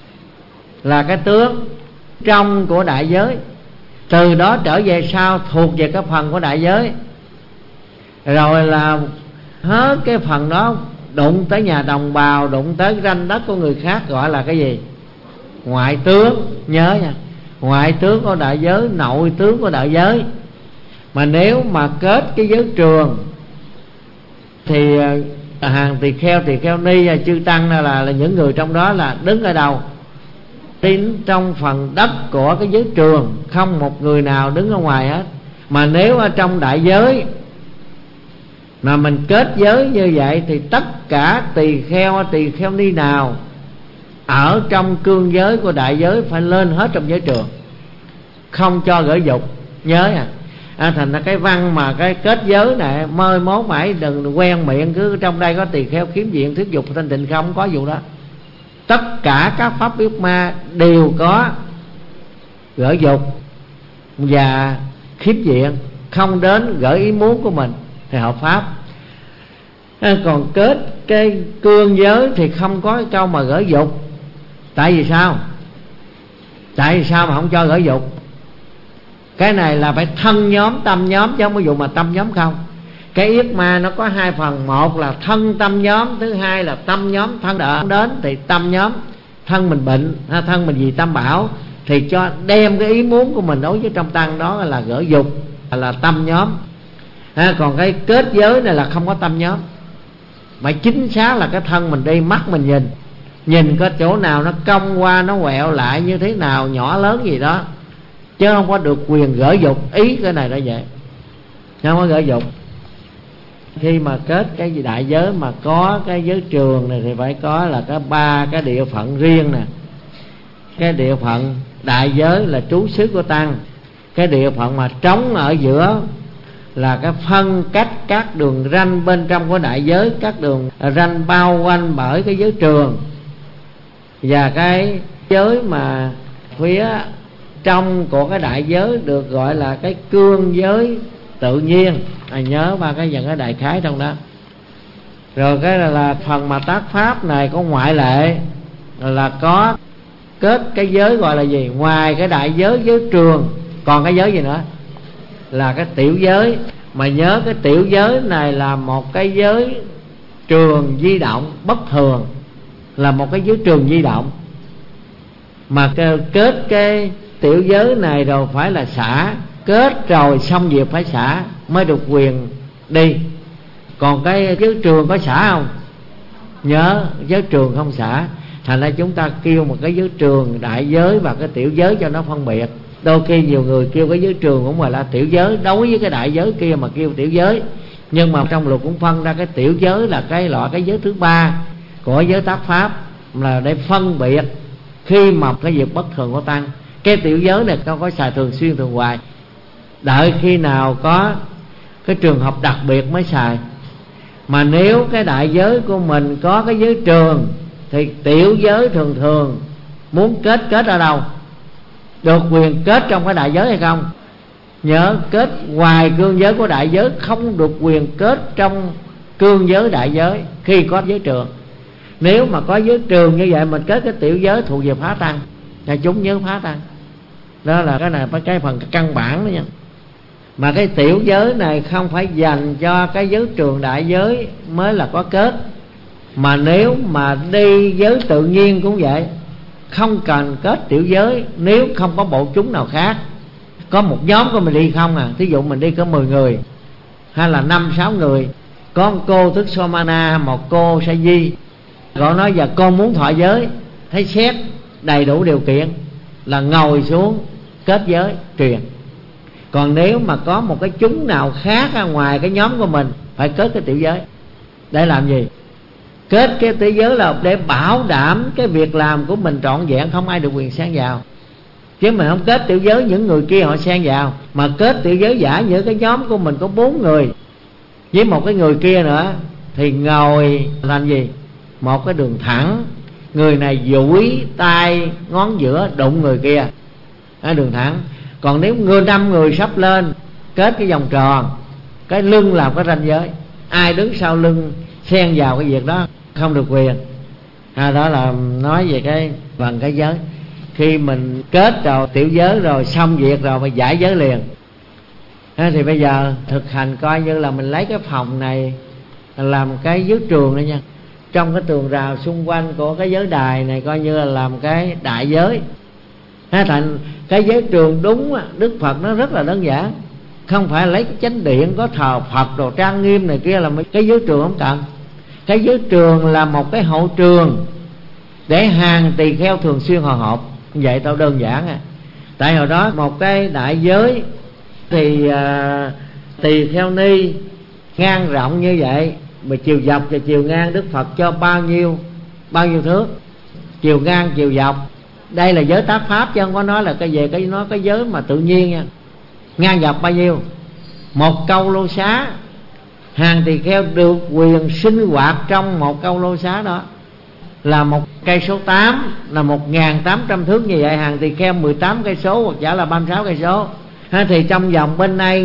Là cái tướng trong của đại giới. Từ đó trở về sau thuộc về cái phần của đại giới. Rồi là hết cái phần đó đụng tới nhà đồng bào, đụng tới ranh đất của người khác gọi là cái gì? Ngoại tướng. Nhớ nha, ngoại tướng của đại giới, nội tướng của đại giới. Mà nếu mà kết cái giới trường thì hàng tỳ kheo ni và chư tăng là những người trong đó là đứng ở đâu? Đến trong phần đất của cái giới trường, không một người nào đứng ở ngoài hết. Mà nếu ở trong đại giới mà mình kết giới như vậy thì tất cả tỳ kheo ni nào ở trong cương giới của đại giới phải lên hết trong giới trường, không cho gởi dục. Nhớ thành ra cái văn mà cái kết giới này mơi mốt mãi đừng quen miệng, cứ trong đây có tỳ kheo kiếm diện thuyết dục thanh tịnh không có vụ đó. Tất cả các pháp yết ma đều có gởi dục và khiếp diện, không đến gởi ý muốn của mình thì hợp pháp. Còn kết cái cương giới thì không có cái câu mà gởi dục. Tại vì sao? Tại vì sao mà không cho gởi dục? Cái này là phải thân nhóm tâm nhóm, chứ không có vụ mà tâm nhóm không. Cái yết ma nó có 2 phần. Một là thân tâm nhóm, thứ hai là tâm nhóm. Thân đỡ đến thì tâm nhóm, thân mình bệnh, thân mình vì tam bảo thì cho đem cái ý muốn của mình đối với trong tăng đó là gởi dục, là tâm nhóm. Còn cái kết giới này là không có tâm nhóm, mà chính xác là cái thân mình đi, mắt mình nhìn có chỗ nào nó cong qua, nó quẹo lại như thế nào, nhỏ lớn gì đó, chứ không có được quyền gởi dục. Ý cái này là vậy, không có gởi dục. Khi mà kết cái đại giới mà có cái giới trường này thì phải có là có 3 cái địa phận riêng nè. Cái địa phận đại giới là trú xứ của tăng. Cái địa phận mà trống ở giữa là cái phân cách các đường ranh bên trong của đại giới, các đường ranh bao quanh bởi cái giới trường. Và cái giới mà phía trong của cái đại giới được gọi là cái cương giới tự nhiên. Nhớ 3 cái dần cái đại khái trong đó. Rồi cái là phần mà tác pháp này có ngoại lệ, là có kết cái giới gọi là gì? Ngoài cái đại giới, giới trường, còn cái giới gì nữa? Là cái tiểu giới. Mà nhớ cái tiểu giới này là một cái giới trường di động bất thường, là một cái giới trường di động. Mà kết cái tiểu giới này rồi phải là xả. Kết rồi xong việc phải xả mới được quyền đi. Còn cái giới trường có xả không? Nhớ giới trường không xả. Thành ra chúng ta kêu một cái giới trường, đại giới và cái tiểu giới cho nó phân biệt. Đôi khi nhiều người kêu cái giới trường cũng là tiểu giới, đối với cái đại giới kia mà kêu tiểu giới. Nhưng mà trong luật cũng phân ra cái tiểu giới là cái loại cái giới thứ ba của giới tác pháp, là để phân biệt khi mà cái việc bất thường của tăng. Cái tiểu giới này không có xài thường xuyên thường hoài, đợi khi nào có cái trường hợp đặc biệt mới xài. Mà nếu cái đại giới của mình có cái giới trường thì tiểu giới thường thường muốn kết ở đâu? Được quyền kết trong cái đại giới hay không? Nhớ, kết ngoài cương giới của đại giới, không được quyền kết trong cương giới đại giới khi có giới trường. Nếu mà có giới trường như vậy mình kết cái tiểu giới thuộc về phá tăng, là chúng nhớ phá tăng. Đó là cái này cái phần căn bản đó nha. Mà cái tiểu giới này không phải dành cho cái giới trường đại giới mới là có kết. Mà nếu mà đi giới tự nhiên cũng vậy, không cần kết tiểu giới nếu không có bộ chúng nào khác. Có một nhóm của mình đi không à, thí dụ mình đi có 10 người hay là 5-6 người, có một cô thức Somana, một cô Sa Di, họ nói giờ con muốn thọ giới, thấy xét đầy đủ điều kiện là ngồi xuống kết giới truyền. Còn nếu mà có một cái chúng nào khác ra ngoài cái nhóm của mình, phải kết cái tiểu giới. Để làm gì? Kết cái tiểu giới là để bảo đảm cái việc làm của mình trọn vẹn, không ai được quyền xen vào. Chứ mình không kết tiểu giới những người kia họ xen vào. Mà kết tiểu giới giả như cái nhóm của mình có 4 người với một cái người kia nữa, thì ngồi làm gì? Một cái đường thẳng, người này duỗi tay ngón giữa đụng người kia, đường thẳng. Còn nếu 5 người sắp lên, kết cái vòng tròn, cái lưng làm cái ranh giới, ai đứng sau lưng xen vào cái việc đó không được quyền. Đó là nói về cái phần cái giới. Khi mình kết rồi tiểu giới rồi, xong việc rồi mà giải giới liền. Thì bây giờ thực hành coi như là mình lấy cái phòng này làm cái giới trường đây nha. Trong cái tường rào xung quanh của cái giới đài này coi như là làm cái đại giới. Thành cái giới trường đúng, Đức Phật nó rất là đơn giản. Không phải lấy cái chánh điện có thờ Phật đồ trang nghiêm này kia là cái giới trường không cần. Cái giới trường là một cái hậu trường để hàng tỳ kheo thường xuyên hòa hợp. Vậy tao đơn giản à. Tại hồi đó một cái đại giới thì tỳ kheo ni ngang rộng như vậy, mà chiều dọc và chiều ngang Đức Phật cho bao nhiêu thước, chiều ngang chiều dọc. Đây là giới tác pháp chứ không có nói là cái về cái giới mà tự nhiên nha. Ngang dọc bao nhiêu? 1 câu lô xá. Hàng tỳ kheo được quyền sinh hoạt trong 1 câu lô xá đó là 1 cây số 8 là 1.800 thước. Như vậy hàng tỳ kheo 18 cây số hoặc giả là 36 cây số. Thì trong vòng bên này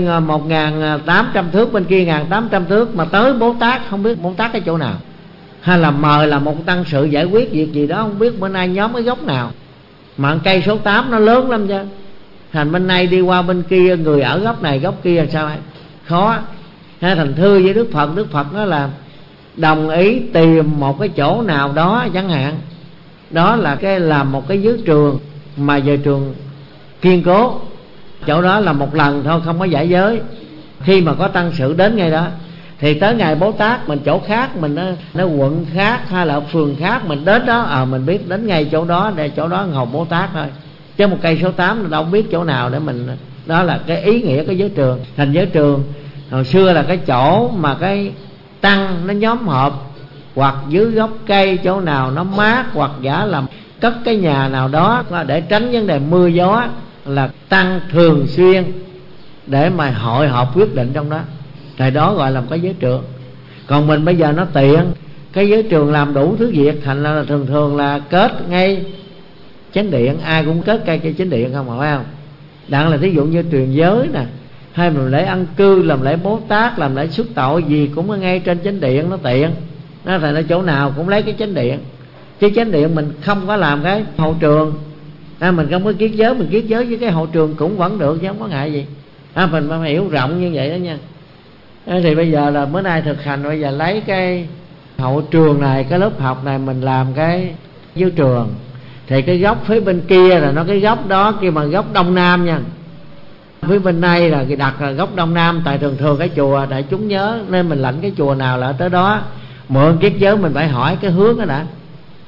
1.800 thước, bên kia 1.800 thước, mà tới Bố Tát không biết Bố Tát cái chỗ nào, hay là mời là một tăng sự giải quyết việc gì đó không biết bên này nhóm cái góc nào. Mà cây số 8 nó lớn lắm chứ. Thành bên này đi qua bên kia, người ở góc này góc kia là sao ấy? Khó. Thành thưa với Đức Phật nói là đồng ý tìm một cái chỗ nào đó chẳng hạn, đó là cái làm một cái giới trường mà về trường kiên cố. Chỗ đó là một lần thôi, không có giải giới. Khi mà có tăng sự đến ngay đó, thì tới ngày Bố Tát mình chỗ khác, mình nó quận khác hay là phường khác, mình đến đó mình biết đến ngay chỗ đó, để chỗ đó ngồi Bố Tát thôi. Chứ một cây số 8 là đâu biết chỗ nào để mình. Đó là cái ý nghĩa cái giới trường. Thành giới trường hồi xưa là cái chỗ mà cái tăng nó nhóm họp, hoặc dưới gốc cây chỗ nào nó mát, hoặc giả là cất cái nhà nào đó để tránh vấn đề mưa gió, là tăng thường xuyên để mà hội họp quyết định trong đó. Tại đó gọi là một cái giới trường. Còn mình bây giờ nó tiện, cái giới trường làm đủ thứ việc, thành ra là thường là kết ngay chánh điện. Ai cũng kết cây chánh điện không, phải không? Đặng là thí dụ như truyền giới nè, hay làm lễ ăn cư, làm lễ Bố Tát, làm lễ xuất tội gì cũng ở ngay trên chánh điện, nó tiện. Nó thành ra chỗ nào cũng lấy cái chánh điện. Chứ chánh điện mình không có làm cái hậu trường, mình không có kiết giới, mình kiết giới với cái hậu trường cũng vẫn được chứ không có ngại gì. Mình phải hiểu rộng như vậy đó nha. Thì bây giờ là bữa nay thực hành, bây giờ lấy cái hậu trường này, cái lớp học này mình làm cái giới trường. Thì cái góc phía bên kia là nó cái góc đó kia mà góc đông nam nha. Phía bên đây là đặt là góc đông nam. Tại thường cái chùa đại chúng nhớ, nên mình lãnh cái chùa nào là tới đó. Mượn kiết giới mình phải hỏi cái hướng đó đã.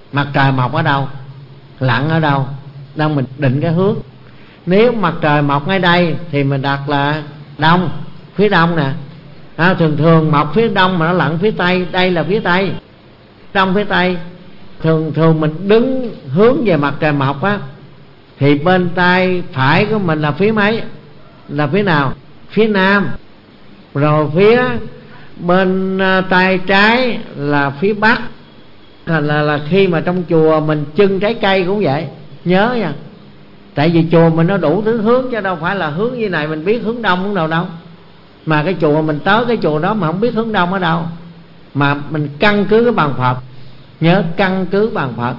Mặt trời mọc ở đâu, lặn ở đâu, đâu mình định cái hướng. Nếu mặt trời mọc ngay đây thì mình đặt là đông, phía đông nè. Thường thường mọc phía đông mà nó lặn phía tây, đây là phía tây, đông phía tây. Thường thường mình đứng hướng về mặt trời mọc á, thì bên tay phải của mình là phía mấy? Là phía nào? Phía nam. Rồi phía bên tay trái là phía bắc. Là khi mà trong chùa mình trưng trái cây cũng vậy, nhớ nha. Tại vì chùa mình nó đủ thứ hướng, chứ đâu phải là hướng như này mình biết hướng đông hướng nào đâu. Mà cái chùa mình tới cái chùa đó mà không biết hướng đông ở đâu, mà mình căn cứ cái bàn Phật. Nhớ căn cứ bàn Phật.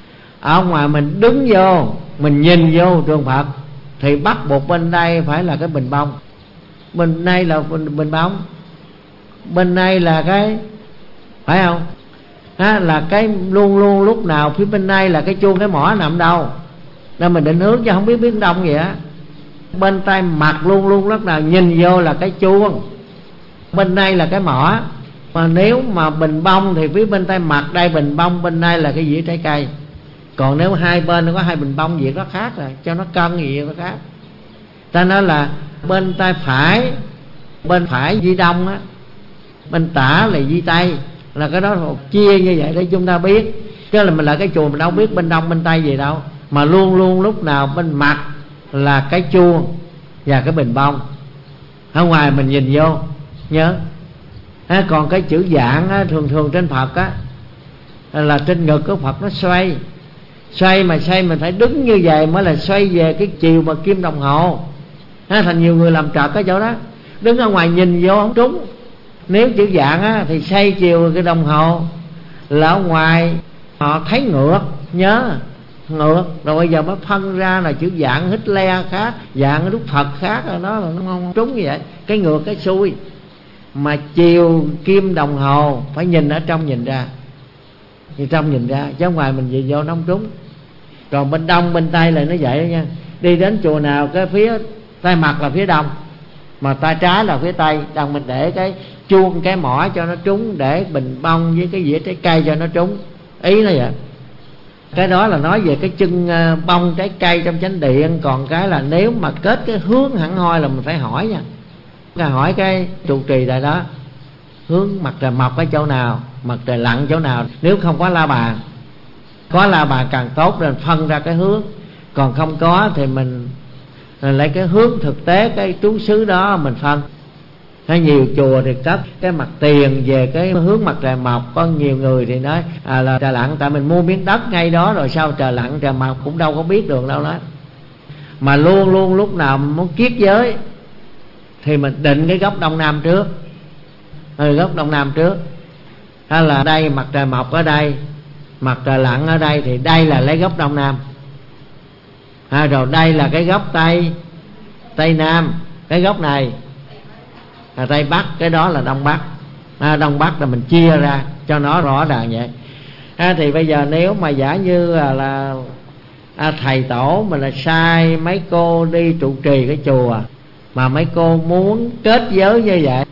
Ở ngoài mình đứng vô, mình nhìn vô trường Phật, thì bắt buộc bên đây phải là cái bình bông. Bên đây là bình bông, bên đây là cái, phải không? Là cái luôn luôn lúc nào phía bên đây là cái chuông cái mỏ nằm đâu, nên mình định hướng chứ không biết hướng đông vậy á. Bên tay mặt luôn luôn lúc nào nhìn vô là cái chuông, bên đây là cái mỏ. Mà nếu mà bình bông thì phía bên tay mặt đây bình bông, bên đây là cái dĩa trái cây. Còn nếu hai bên nó có hai bình bông việc đó khác rồi, cho nó cân gì nó khác. Ta nói là bên tay phải, bên phải di đông á, bên tả là di tây, là cái đó chia như vậy để chúng ta biết. Chứ là mình là cái chùa mình đâu biết bên đông bên tây gì đâu. Mà luôn luôn lúc nào bên mặt là cái chuông và cái bình bông. Ở ngoài mình nhìn vô nhớ. Còn cái chữ dạng á, thường thường trên Phật á, là trên ngực của Phật nó xoay. Xoay mà xoay mình phải đứng như vậy mới là xoay về cái chiều mà kim đồng hồ. Thành nhiều người làm trật cái chỗ đó, đứng ở ngoài nhìn vô không trúng. Nếu chữ dạng á, thì xoay chiều cái đồng hồ, là ở ngoài họ thấy ngược. Nhớ ngược. Rồi bây giờ mới phân ra là chữ dạng Hitler khác, dạng Đức Phật khác. Rồi đó là nó không trúng như vậy. Cái ngược cái xuôi. Mà chiều kim đồng hồ phải nhìn ở trong nhìn ra, thì trong nhìn ra, chứ ngoài mình nhìn vô nó không trúng. Còn bên đông bên tây là nó vậy đó nha. Đi đến chùa nào cái phía tay mặt là phía đông, mà tay trái là phía tây. Đằng mình để cái chuông cái mỏ cho nó trúng, để bình bông với cái dĩa trái cây cho nó trúng. Ý nó vậy. Cái đó là nói về cái chân bông trái cây trong chánh điện. Còn cái là nếu mà kết cái hướng hẳn hoi là mình phải hỏi nha. Hỏi cái trụ trì tại đó, hướng mặt trời mọc ở chỗ nào, mặt trời lặn chỗ nào. Nếu không có la bàn, có la bàn càng tốt nên phân ra cái hướng. Còn không có thì mình lấy cái hướng thực tế cái trú xứ đó mình phân. Hay nhiều chùa thì cất cái mặt tiền về cái hướng mặt trời mọc. Có nhiều người thì nói là trời lặn, tại mình mua miếng đất ngay đó rồi sao trời lặn trời mọc cũng đâu có biết được đâu đó. Mà luôn luôn lúc nào muốn kiết giới thì mình định cái góc đông nam trước. Góc đông nam trước. Hay là đây mặt trời mọc ở đây, mặt trời lặn ở đây, thì đây là lấy góc đông nam. Rồi đây là cái góc tây nam. Cái góc này là tây bắc, cái đó là đông bắc. Đông bắc là mình chia ra cho nó rõ ràng vậy. Thì bây giờ nếu mà giả như là thầy tổ mình là sai mấy cô đi trụ trì cái chùa, mà mấy cô muốn kết giới như vậy,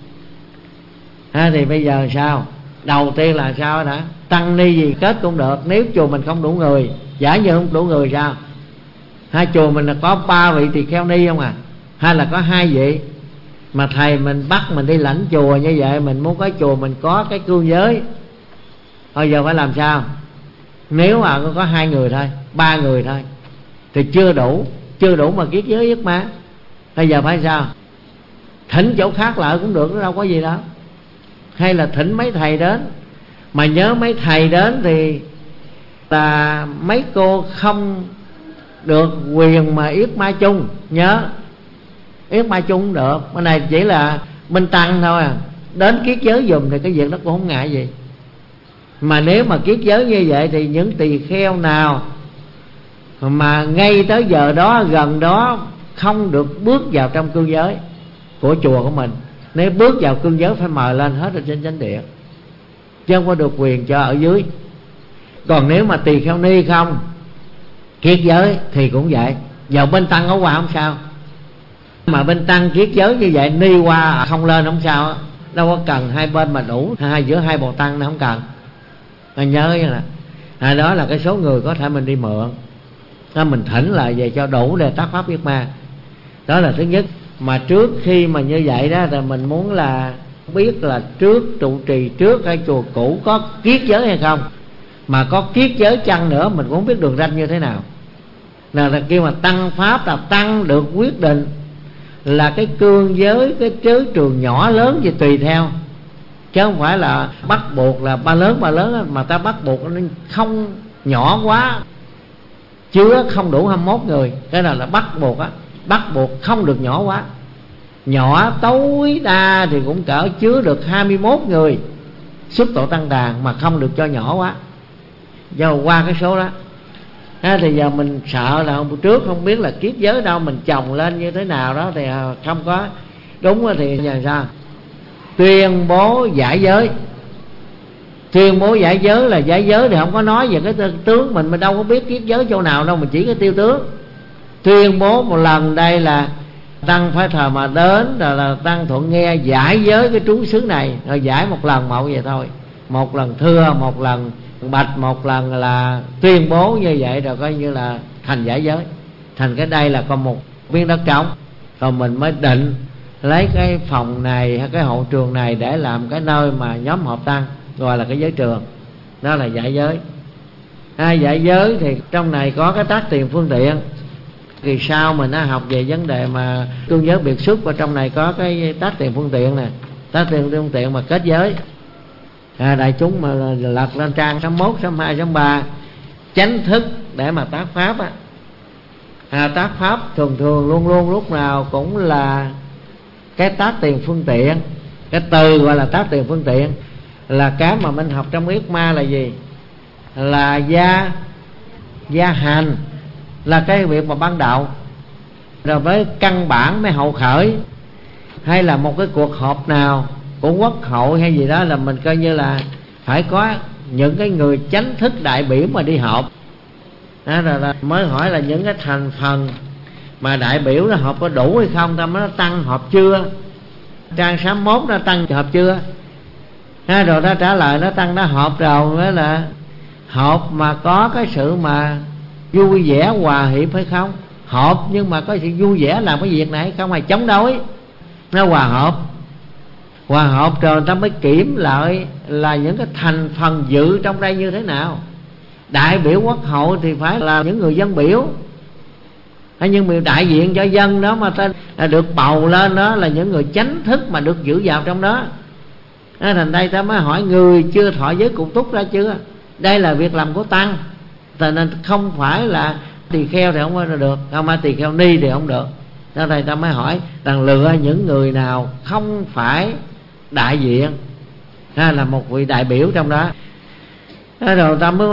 thì bây giờ sao? Đầu tiên là sao đã? Tăng ni gì kết cũng được. Nếu chùa mình không đủ người, giả như không đủ người sao? Chùa mình là có 3 vị tỳ kheo ni không à? Hay là có 2 vị? Mà thầy mình bắt mình đi lãnh chùa như vậy, mình muốn có chùa mình có cái cương giới, bây giờ phải làm sao? Nếu mà có 2 người thôi, 3 người thôi thì chưa đủ mà kiết giới nhất mà. Bây giờ phải sao? Thỉnh chỗ khác lại cũng được, nó đâu có gì đâu. Hay là thỉnh mấy thầy đến. Mà nhớ mấy thầy đến thì là mấy cô không được quyền mà yết ma chung. Nhớ yết ma chung cũng được. Bên này chỉ là bên tăng thôi à. Đến kiết giới dùm thì cái việc đó cũng không ngại gì. Mà nếu mà kiết giới như vậy thì những tỳ kheo nào mà ngay tới giờ đó gần đó không được bước vào trong cương giới của chùa của mình, nếu bước vào cương giới phải mời lên hết ở trên chánh điện, chứ không có được quyền cho ở dưới. Còn nếu mà tỳ kheo ni không kiết giới thì cũng vậy. Vào bên tăng có qua không sao, mà bên tăng kiết giới như vậy ni qua không lên không sao. Đâu có cần hai bên mà đủ, giữa hai bồ tăng nó không cần. Nhớ vậy nè. Đó là cái số người có thể mình đi mượn, mình thỉnh lại về cho đủ để tác pháp yết ma. Đó là thứ nhất. Mà trước khi mà như vậy đó thì mình muốn là biết là trước trụ trì trước cái chùa cũ có kiết giới hay không, mà có kiết giới chăng nữa mình cũng không biết đường ranh như thế nào. Là kêu mà tăng pháp là tăng được quyết định là cái cương giới, cái chớ trường nhỏ lớn gì tùy theo, chứ không phải là bắt buộc là ba lớn mà ta bắt buộc nó không nhỏ quá, chứa không đủ 21 người. Cái nào là bắt buộc á, bắt buộc không được nhỏ quá. Nhỏ tối đa thì cũng cỡ chứa được 21 người xuất tổ tăng đàn, mà không được cho nhỏ quá, do qua cái số đó. Thì giờ mình sợ là hôm trước không biết là kiết giới đâu, mình chồng lên như thế nào đó thì không có đúng. Thì giờ sao? Tuyên bố giải giới. Tuyên bố giải giới là giải giới thì không có nói về cái tướng mình đâu có biết kiết giới chỗ nào đâu, mình chỉ cái tiêu tướng. Tuyên bố một lần đây là tăng phải thờ mà đến, rồi là tăng thuận nghe giải giới cái trú xứ này, rồi giải một lần một vậy thôi, một lần thưa, một lần bạch, một lần là tuyên bố như vậy, rồi coi như là thành giải giới. Thành cái đây là còn một viên đất trống, rồi mình mới định lấy cái phòng này hay cái hậu trường này để làm cái nơi mà nhóm họp tăng, gọi là cái giới trường. Đó là giải giới. Giải giới thì trong này có cái tác tiền phương tiện. Thì sau mình đã học về vấn đề mà cương giới biệt xuất, và trong này có cái tác tiền phương tiện nè, tác tiền phương tiện mà kết giới. Đại chúng mà lật lên trang 61, 62, 63 chánh thức để mà tác pháp á. Tác pháp thường luôn luôn lúc nào cũng là cái tác tiền phương tiện. Cái từ gọi là tác tiền phương tiện là cái mà mình học trong yết ma là gì? Là gia hành, là cái việc mà ban đầu, rồi với căn bản mới hậu khởi, hay là một cái cuộc họp nào của quốc hội hay gì đó, là mình coi như là phải có những cái người chánh thức đại biểu mà đi họp. Rồi là mới hỏi là những cái thành phần mà đại biểu nó họp có đủ hay không, ta mới tăng họp chưa, trang 61 nó tăng họp chưa. Rồi nó trả lời nó tăng nó họp rồi, mới là họp mà có cái sự mà vui vẻ hòa hiệp hay không. Họp nhưng mà có sự vui vẻ làm cái việc này, không phải chống đối. Nó hòa hợp rồi ta mới kiểm lại là những cái thành phần dự trong đây như thế nào. Đại biểu quốc hội thì phải là những người dân biểu, nhưng mà đại diện cho dân đó mà ta được bầu lên đó là những người chánh thức mà được giữ vào trong đó. Thành đây ta mới hỏi người chưa thọ giới cụ túc ra chưa. Đây là việc làm của tăng, nên không phải là tỳ kheo thì không có được, không phải tỳ kheo ni thì không được. Cho nên ta mới hỏi rằng lựa những người nào không phải đại diện, là một vị đại biểu trong đó. Rồi ta mới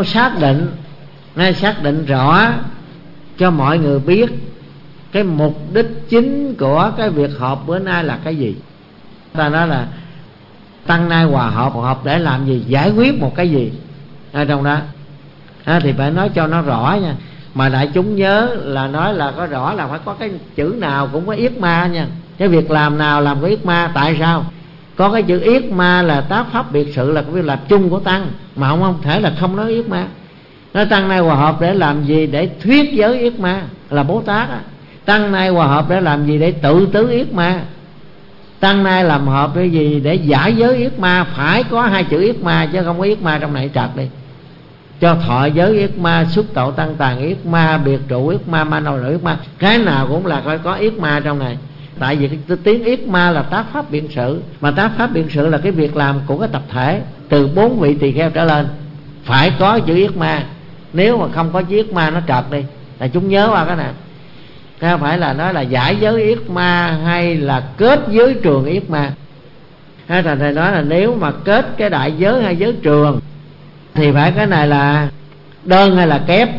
xác định rõ cho mọi người biết cái mục đích chính của cái việc họp bữa nay là cái gì. Ta nói là tăng nay hòa họp để làm gì, giải quyết một cái gì ở trong đó. Thì phải nói cho nó rõ nha. Mà đại chúng nhớ là nói là có rõ là phải có cái chữ nào cũng có yết ma nha. Cái việc làm nào làm có yết ma. Tại sao? Có cái chữ yết ma là tác pháp biệt sự, là cái việc làm chung của tăng, mà không thể là không nói yết ma. Nói tăng nay hòa hợp để làm gì? Để thuyết giới yết ma là Bố Tát á. Tăng nay hòa hợp để làm gì? Để tự tứ yết ma. Tăng nay làm hợp để gì? Để giải giới yết ma. Phải có hai chữ yết ma, chứ không có yết ma trong này trật đi. Cho thọ giới yết ma, xuất tội tăng tàn yết ma, biệt trụ yết ma, ma nội yết ma. Cái nào cũng là phải có yết ma trong này. Tại vì cái tiếng yết ma là tác pháp biện sự, mà tác pháp biện sự là cái việc làm của cái tập thể từ 4 vị tỳ kheo trở lên, phải có chữ yết ma. Nếu mà không có chữ yết ma nó trật đi. Là chúng nhớ qua cái này. Không phải là nói là giải giới yết ma hay là kết giới trường yết ma. Hay là thầy nói là nếu mà kết cái đại giới hay giới trường thì phải cái này là đơn hay là kép.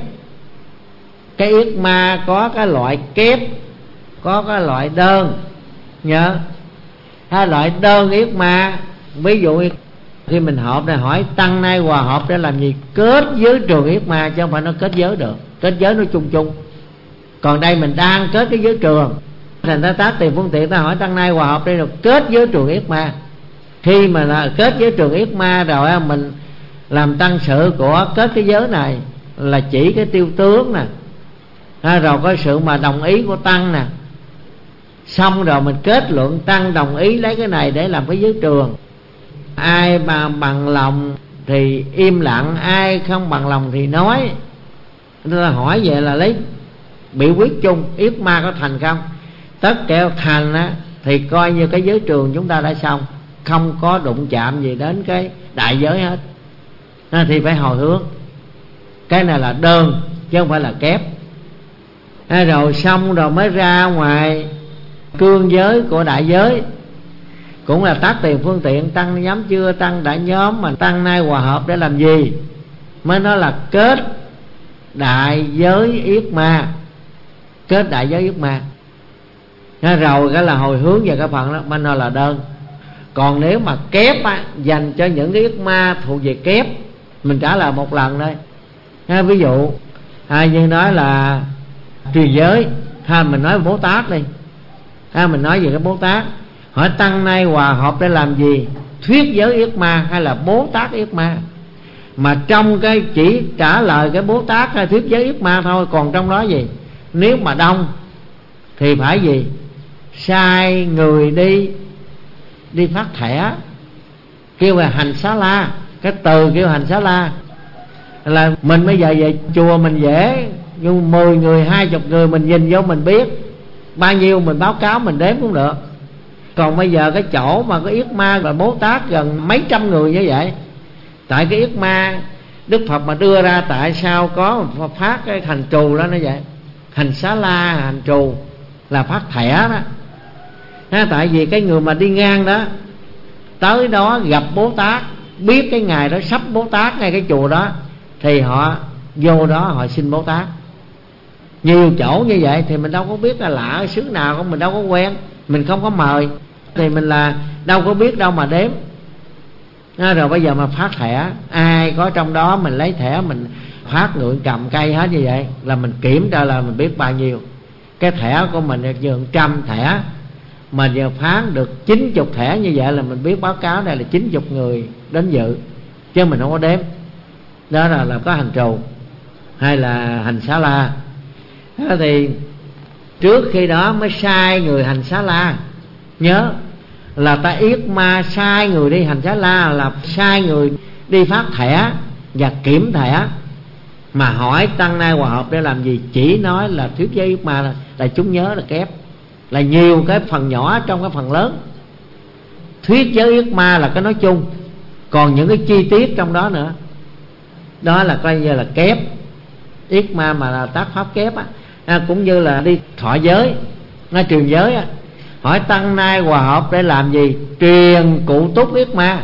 Cái yết ma có cái loại kép, có cái loại đơn. Nhớ hai loại đơn yết ma. Ví dụ khi mình họp này hỏi tăng nay hòa họp để làm gì? Kết giới trường yết ma, chứ không phải nó kết giới được. Kết giới nó chung chung. Còn đây mình đang kết cái giới trường, thành ta tác tiền phương tiện, ta hỏi tăng nay hòa họp đây được kết giới trường yết ma. Khi mà là kết giới trường yết ma rồi mình làm tăng sự của kết cái giới này là chỉ cái tiêu tướng nè, rồi có sự mà đồng ý của tăng nè, xong rồi mình kết luận tăng đồng ý lấy cái này để làm cái giới trường. Ai mà bằng lòng thì im lặng, ai không bằng lòng thì nói. Tôi hỏi vậy là lấy biểu quyết chung, yết ma có thành không? Tất cả thành á thì coi như cái giới trường chúng ta đã xong, không có đụng chạm gì đến cái đại giới hết. Thì phải hồi hướng. Cái này là đơn chứ không phải là kép. Rồi xong rồi mới ra ngoài cương giới của đại giới, cũng là tác tiền phương tiện. Tăng nhóm chưa, tăng đã nhóm, mà tăng nay hòa hợp để làm gì? Mới nói là kết đại giới yết ma. Kết đại giới yết ma. Rồi cái là hồi hướng về cái phần đó, mới nói là đơn. Còn nếu mà kép á, dành cho những cái yết ma thuộc về kép, mình trả lời một lần thôi. Ví dụ như nói là truyền giới, hay mình nói Bố Tát đi, mình nói về cái Bố Tát, hỏi tăng nay hòa hợp để làm gì? Thuyết giới yết ma hay là Bố Tát yết ma? Mà trong cái chỉ trả lời cái Bố Tát hay thuyết giới yết ma thôi. Còn trong đó gì? Nếu mà đông thì phải gì? Sai người đi phát thẻ, kêu là hành xá la. Cái từ kêu hành xá la là mình bây giờ về chùa mình dễ, nhưng 10 người 20 người mình nhìn vô mình biết bao nhiêu, mình báo cáo mình đếm cũng được. Còn bây giờ cái chỗ mà có yết ma và Bố Tát gần mấy trăm người như vậy, tại cái yết ma Đức Phật mà đưa ra, tại sao có phát cái hành trù đó nó vậy? Hành xá la, hành trù là phát thẻ đó. Tại vì cái người mà đi ngang đó tới đó gặp Bố Tát, biết cái ngày đó sắp Bố Tát ngay cái chùa đó, thì họ vô đó họ xin Bố Tát. Nhiều chỗ như vậy thì mình đâu có biết là lạ ở xứ nào không, mình đâu có quen, mình không có mời thì mình là đâu có biết đâu mà đếm. Rồi bây giờ mà phát thẻ, ai có trong đó mình lấy thẻ mình phát ngượng cầm cây hết như vậy, là mình kiểm tra là mình biết bao nhiêu. Cái thẻ của mình là 100 thẻ, mà giờ phán được 90 thẻ như vậy là mình biết báo cáo đây là 90 người đến dự, chứ mình không có đếm. Đó là có hành trù hay là hành xá la. Thì trước khi đó mới sai người hành xá la. Nhớ là ta yết ma sai người đi hành xá la là sai người đi phát thẻ và kiểm thẻ. Mà hỏi tăng nay hòa hợp để làm gì? Chỉ nói là thuyết giới yết ma là chúng nhớ là kép, là nhiều cái phần nhỏ trong cái phần lớn. Thuyết giới yết ma là cái nói chung, còn những cái chi tiết trong đó nữa, đó là coi như là kép. Yết ma mà là tác pháp kép á. Cũng như là đi thọ giới, truyền giới á, hỏi tăng nay hòa hợp để làm gì? Truyền cụ túc yết ma.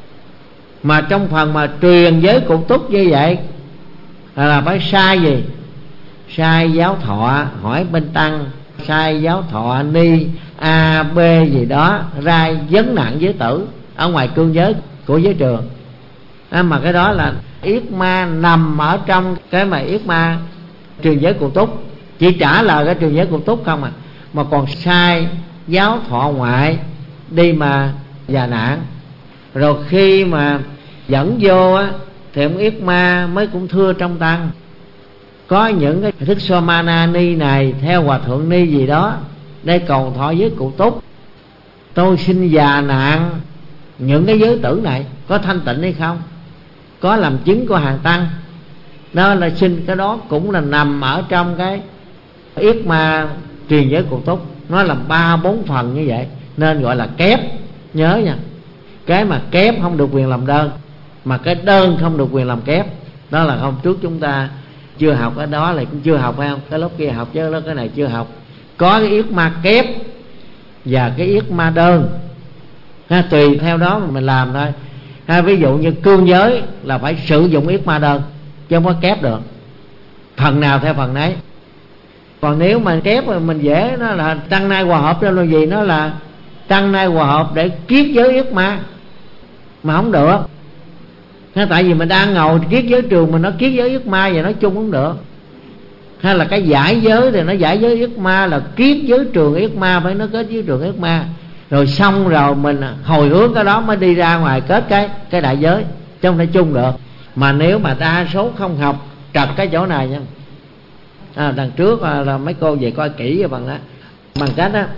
Mà trong phần mà truyền giới cụ túc như vậy là phải sai gì? Sai giáo thọ, hỏi bên tăng sai giáo thọ ni a b gì đó ra vấn nạn giới tử ở ngoài cương giới của giới trường. Mà cái đó là yết ma nằm ở trong cái mà yết ma truyền giới cụ túc, chỉ trả lời cái truyền giới cụ túc không à. Mà còn sai giáo thọ ngoại đi mà già nạn. Rồi khi mà dẫn vô á, thì ông yết ma mới cũng thưa trong tăng, có những cái thức Somana ni này theo hòa thượng ni gì đó đây cầu thọ với cụ túc, tôi xin già nạn những cái giới tử này có thanh tịnh hay không, có làm chứng của hàng tăng. Đó là xin cái đó cũng là nằm ở trong cái yết ma truyền giới cụ túc. Nó làm 3-4 phần như vậy nên gọi là kép. Nhớ nha, cái mà kép không được quyền làm đơn, mà cái đơn không được quyền làm kép. Đó là hôm trước chúng ta chưa học cái đó, là cũng chưa học phải không? Cái lớp kia học chứ lớp cái này chưa học. Có cái yết ma kép và cái yết ma đơn, tùy theo đó mà mình làm thôi. Ví dụ như cương giới là phải sử dụng yết ma đơn chứ không có kép được, phần nào theo phần nấy. Còn nếu mà kép mình dễ, nó là tăng nay hòa hợp cho là gì? Nó là tăng nay hòa hợp để kiết giới yết ma, mà không được. Tại vì mình đang ngồi kiết giới trường mình nó kiết giới yết ma, và nói chung không được. Hay là cái giải giới thì nó giải giới yết ma, là kiết giới trường yết ma phải nó kết giới trường yết ma. Rồi xong rồi mình hồi hướng cái đó mới đi ra ngoài kết cái đại giới, chứ không thể chung được. Mà nếu mà đa số không học trật cái chỗ này nha. Đằng trước là mấy cô về coi kỹ bằng đó, bằng cách đó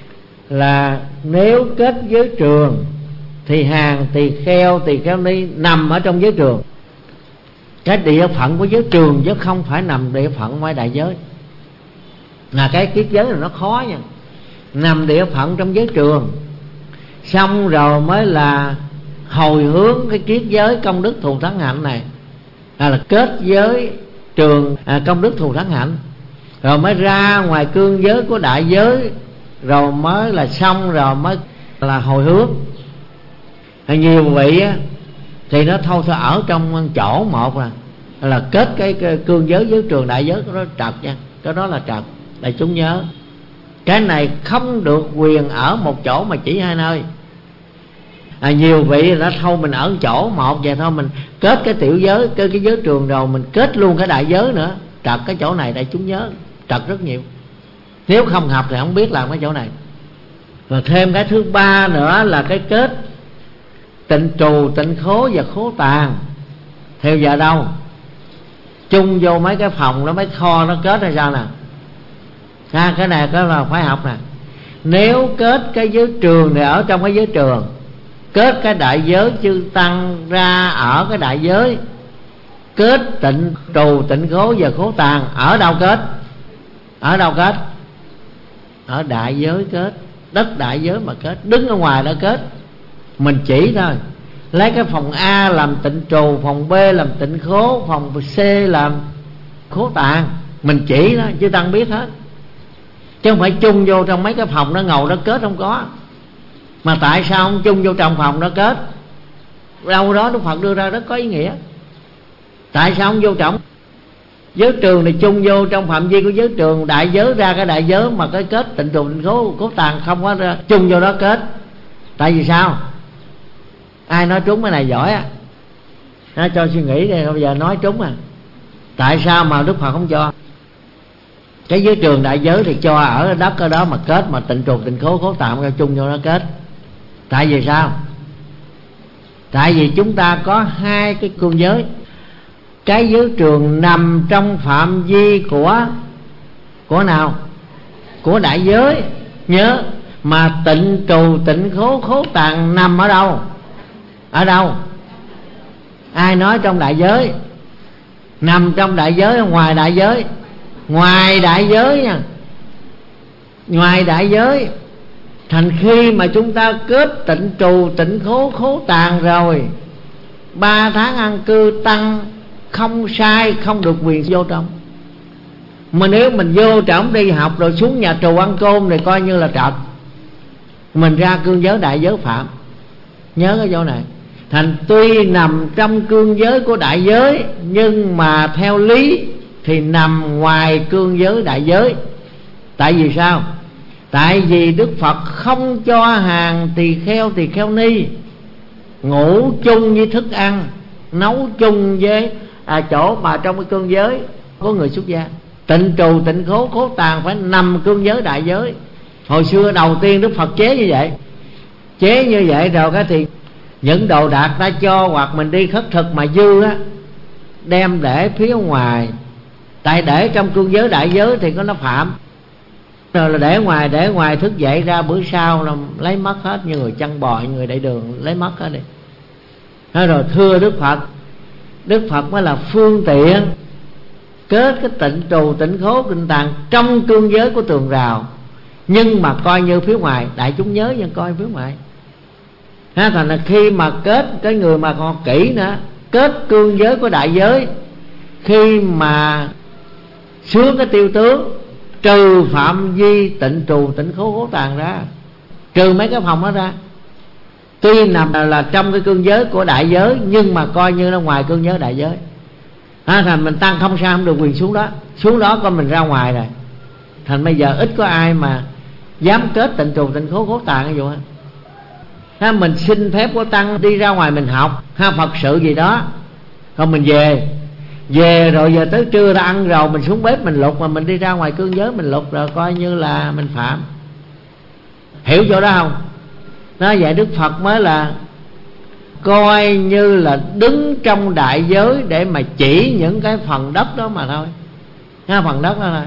là nếu kết giới trường thì hàng tỳ kheo ni nằm ở trong giới trường. Cái địa phận của giới trường chứ không phải nằm địa phận ngoài đại giới. Là cái kiết giới là nó khó nha. Nằm địa phận trong giới trường, xong rồi mới là hồi hướng cái kiết giới công đức thù thắng hạnh này, là kết giới trường công đức thù thắng hạnh, rồi mới ra ngoài cương giới của đại giới, rồi mới là xong, rồi mới là hồi hướng. Nhiều vị á, thì nó thôi ở trong chỗ một là kết cái cương giới với trường đại giới, đó trật nha, cái đó là trật. Đại chúng nhớ cái này không được quyền ở một chỗ mà chỉ hai nơi. Nhiều vị nó thôi mình ở chỗ một vậy thôi, mình kết cái tiểu giới, cái giới trường rồi mình kết luôn cái đại giới nữa, trật cái chỗ này. Đại chúng nhớ trật rất nhiều. Nếu không học thì không biết làm cái chỗ này. Và thêm cái thứ ba nữa là cái kết tịnh trù, tịnh khố và khố tàn. Theo giờ đâu chung vô mấy cái phòng đó, mấy kho nó kết hay sao nè. Cái này có là phải học nè. Nếu kết cái giới trường thì ở trong cái giới trường, kết cái đại giới chư tăng ra ở cái đại giới, kết tịnh trù, tịnh khố và khố tàn ở đâu kết? Ở đâu kết? Ở đại giới kết, đất đại giới mà kết. Đứng ở ngoài đó kết, mình chỉ thôi. Lấy cái phòng A làm tịnh trù, phòng B làm tịnh khố, phòng C làm khố tàn, mình chỉ đó, chứ tăng biết hết. Chứ không phải chung vô trong mấy cái phòng đó ngồi đó kết, không có. Mà tại sao không chung vô trong phòng đó kết? Đâu đó Đức Phật đưa ra rất có ý nghĩa. Tại sao không vô trọng? Giới trường này chung vô trong phạm vi của giới trường đại giới, ra cái đại giới mà cái kết tịnh trù, tịnh khố, khố tàn không có ra, chung vô đó kết. Tại vì sao? Ai nói trúng cái này giỏi á, nó cho suy nghĩ đi, bây giờ nói trúng à. Tại sao mà Đức Phật không cho? Cái giới trường đại giới thì cho ở đất ở đó mà kết, mà tịnh trù, tịnh khố, khố tạm ra chung vô nó kết. Tại vì sao? Tại vì chúng ta có hai cái cương giới. Cái giới trường nằm trong phạm vi của nào? Của đại giới. Nhớ, mà tịnh trù, tịnh khố, khố tàn nằm ở đâu? Ở đâu? Ai nói trong đại giới? Nằm trong đại giới, ngoài đại giới? Ngoài đại giới nha, ngoài đại giới. Thành khi mà chúng ta kết tịnh trù, tịnh khố, khố tàn rồi, 3 tháng an cư tăng không sai, không được quyền vô trong. Mà nếu mình vô trọng đi học rồi xuống nhà trù ăn cơm thì coi như là trật, mình ra cương giới đại giới phạm. Nhớ cái chỗ này. Thành tuy nằm trong cương giới của đại giới, nhưng mà theo lý thì nằm ngoài cương giới đại giới. Tại vì sao? Tại vì Đức Phật không cho hàng tỳ kheo ni ngủ chung với thức ăn, nấu chung với chỗ mà trong cái cương giới của người xuất gia. Tịnh trù, tịnh khố, khố tàn phải nằm cương giới đại giới. Hồi xưa đầu tiên Đức Phật chế như vậy. Chế như vậy rồi cái thì những đồ đạc ta cho, hoặc mình đi khất thực mà dư á, đem để phía ngoài. Tại để trong cương giới đại giới thì có nó phạm. Rồi là để ngoài thức dậy ra bữa sau là lấy mất hết, như người chăn bò, người đại đường lấy mất hết đi. Thế rồi thưa Đức Phật mới là phương tiện kết cái tịnh trù, tịnh khố, tịnh tàn trong cương giới của tường rào, nhưng mà coi như phía ngoài. Đại chúng nhớ nhưng coi phía ngoài. Thành là khi mà kết, cái người mà còn kỹ nữa, kết cương giới của đại giới, khi mà sướng cái tiêu tướng, trừ phạm vi tịnh trù, tịnh khố, khố tàn ra, trừ mấy cái phòng đó ra, tuy nằm là trong cái cương giới của đại giới, nhưng mà coi như nó ngoài cương giới đại giới. Thành mình tăng không sao, không được quyền xuống đó. Xuống đó coi mình ra ngoài rồi. Thành bây giờ ít có ai mà dám kết tịnh trù, tịnh khố, khố tàn cái vụ đó. Mình xin phép của tăng đi ra ngoài mình học Phật sự gì đó, rồi mình về rồi giờ tới trưa ta ăn rồi mình xuống bếp mình lục, mà mình đi ra ngoài cương giới mình lục rồi coi như là mình phạm. Hiểu chỗ đó không? Nói vậy Đức Phật mới là coi như là đứng trong đại giới để mà chỉ những cái phần đất đó mà thôi. Phần đất đó thôi.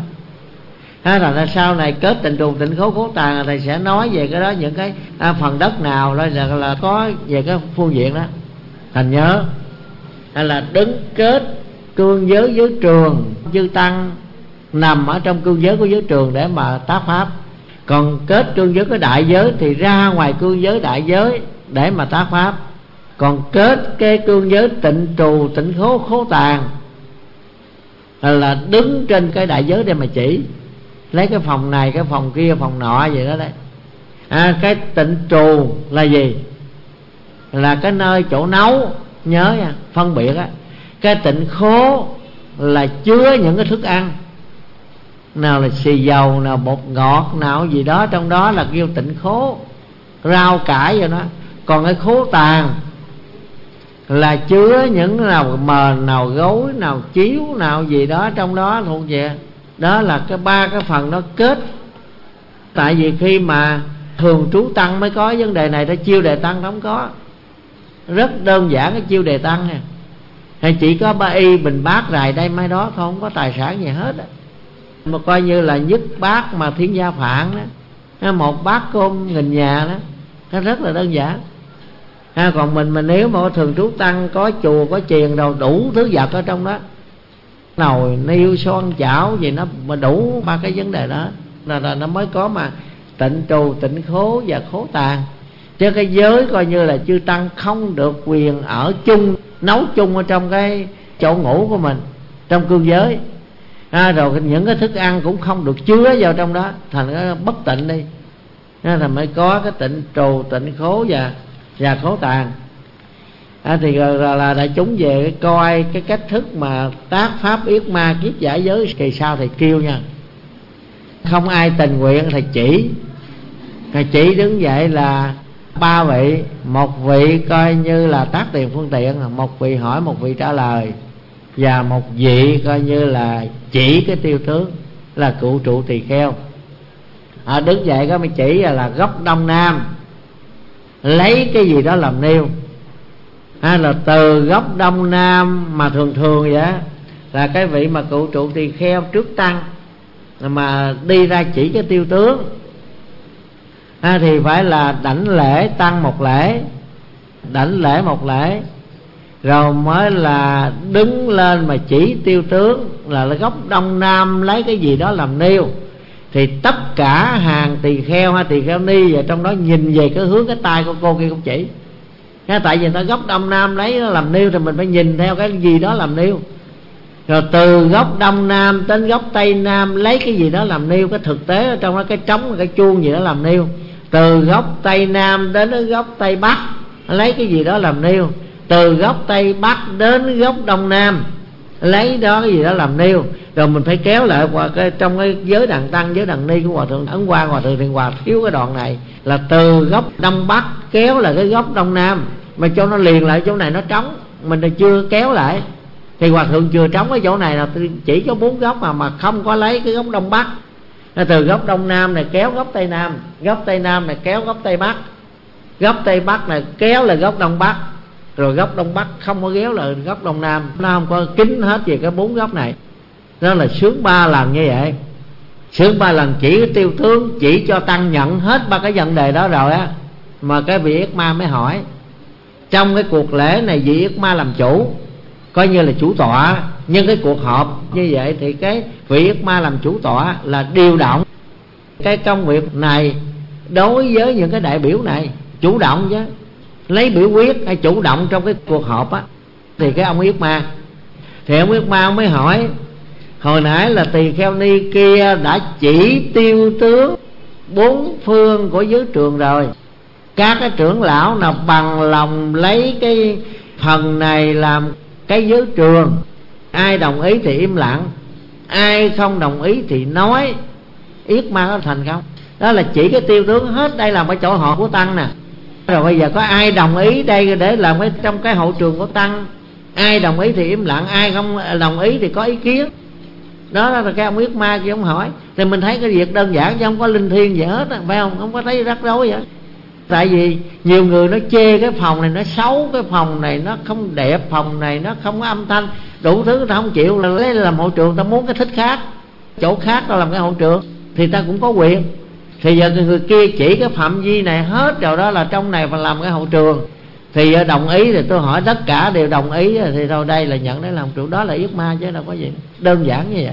Là sau này kết tịnh trù tịnh khố khố tàn, thầy sẽ nói về cái đó, những cái phần đất nào là có về cái phương diện đó. Thành nhớ là đứng kết cương giới với trường chư tăng nằm ở trong cương giới của giới trường để mà tác pháp. Còn kết cương giới cái đại giới thì ra ngoài cương giới đại giới để mà tác pháp. Còn kết cái cương giới tịnh trù tịnh khố khố tàn là đứng trên cái đại giới để mà chỉ, lấy cái phòng này cái phòng kia phòng nọ vậy đó đấy. Cái tịnh trù là gì? Là cái nơi chỗ nấu, nhớ nha, phân biệt á. Cái tịnh khố là chứa những cái thức ăn, nào là xì dầu, nào bột ngọt, nào gì đó, trong đó là kêu tịnh khố, rau cải vậy đó. Còn cái khố tàn là chứa những nào mền, nào gối, nào chiếu, nào gì đó, trong đó thuộc về. Đó là cái ba cái phần nó kết. Tại vì khi mà thường trú tăng mới có vấn đề này, đó chiêu đề tăng không có. Rất đơn giản cái chiêu đề tăng nè, hay chỉ có ba y bình bát rài đây mai đó thôi, không có tài sản gì hết á. Mà coi như là nhất bát mà thiên gia phạn đó, một bát cơm nghìn nhà đó, nó rất là đơn giản. Còn mình nếu mà thường trú tăng có chùa có chiền đâu đủ thứ vật ở trong đó, nồi niêu son chảo gì nó mà đủ ba cái vấn đề đó là nó mới có mà tịnh trù tịnh khố và khố tàn. Chứ cái giới coi như là chư tăng không được quyền ở chung, nấu chung ở trong cái chỗ ngủ của mình, trong cương giới. Rồi những cái thức ăn cũng không được chứa vào trong đó, thành cái bất tịnh đi. Nên là mới có cái tịnh trù tịnh khố và khố tàn. Thì là đại chúng về coi cái cách thức mà tác pháp yết ma kiết giải giới kỳ sau thầy kêu nha. Không ai tình nguyện thầy chỉ đứng dậy là ba vị, một vị coi như là tác tiền phương tiện, một vị hỏi một vị trả lời, và một vị coi như là chỉ cái tiêu tướng là cựu trụ tỳ kheo. Đứng dậy có mới chỉ là góc đông nam lấy cái gì đó làm nêu. Là từ góc đông nam mà thường vậy là cái vị mà cựu trụ tỳ kheo trước tăng mà đi ra chỉ cái tiêu tướng, thì phải là đảnh lễ tăng một lễ, đảnh lễ một lễ, rồi mới là đứng lên mà chỉ tiêu tướng là góc đông nam lấy cái gì đó làm nêu. Thì tất cả hàng tỳ kheo hay tỳ kheo ni và trong đó nhìn về cái hướng cái tay của cô kia cũng chỉ. Tại vì ta góc đông nam lấy nó làm nêu thì mình phải nhìn theo cái gì đó làm nêu. Rồi từ góc đông nam đến góc tây nam lấy cái gì đó làm nêu. Cái thực tế ở trong đó cái trống cái chuông gì đó làm nêu. Từ góc tây nam đến góc tây bắc lấy cái gì đó làm nêu. Từ góc tây bắc đến góc đông nam lấy đó cái gì đó làm nêu. Rồi mình phải kéo lại qua trong cái giới đàn tăng, giới đàn ni của hòa thượng Ấn Quang, hòa thượng Thiện Hòa thiếu cái đoạn này là từ góc đông bắc kéo là cái góc đông nam, mà cho nó liền lại chỗ này nó trống, mình là chưa kéo lại. Thì hòa thượng chưa trống cái chỗ này là chỉ có 4 góc mà không có lấy cái góc đông bắc. Từ góc đông nam này kéo góc tây nam, góc tây nam này kéo góc tây bắc, góc tây bắc này kéo là góc đông bắc, rồi góc đông bắc không có kéo là góc đông nam. Nó không có kín hết về cái 4 góc này. Đó là sướng 3 lần như vậy. Sướng 3 lần chỉ cái tiêu tướng, chỉ cho tăng nhận hết 3 cái vấn đề đó rồi á. Mà cái vị Yết Ma mới hỏi, trong cái cuộc lễ này vị Yết Ma làm chủ, coi như là chủ tọa. Nhưng cái cuộc họp như vậy thì cái vị Yết Ma làm chủ tọa là điều động cái công việc này đối với những cái đại biểu này, chủ động chứ, lấy biểu quyết hay chủ động trong cái cuộc họp á. Thì cái ông Yết Ma, thì ông Yết Ma ông mới hỏi, hồi nãy là tỳ kheo ni kia đã chỉ tiêu tướng 4 phương của giới trường rồi, các cái trưởng lão nào bằng lòng lấy cái phần này làm cái giới trường, ai đồng ý thì im lặng, ai không đồng ý thì nói. Yết Ma có thành không? Đó là chỉ cái tiêu tướng hết. Đây là cái chỗ họp của tăng nè. Rồi bây giờ có ai đồng ý đây để làm cái trong cái hậu trường của tăng, ai đồng ý thì im lặng, ai không đồng ý thì có ý kiến. Đó là cái ông Yết Ma kia ông hỏi. Thì mình thấy cái việc đơn giản chứ không có linh thiêng gì hết, phải không? Không có thấy rắc rối vậy. Tại vì nhiều người nó chê cái phòng này nó xấu, cái phòng này nó không đẹp, phòng này nó không có âm thanh, đủ thứ ta không chịu, là lấy làm hậu trường. Ta muốn cái thích khác, chỗ khác ta làm cái hậu trường thì ta cũng có quyền. Thì giờ người kia chỉ cái phạm vi này hết rồi, đó là trong này phải làm cái hậu trường. Thì đồng ý thì tôi hỏi tất cả đều đồng ý thì thôi, đây là nhận để làm hậu trường. Đó là yết ma chứ đâu có gì, đơn giản như vậy.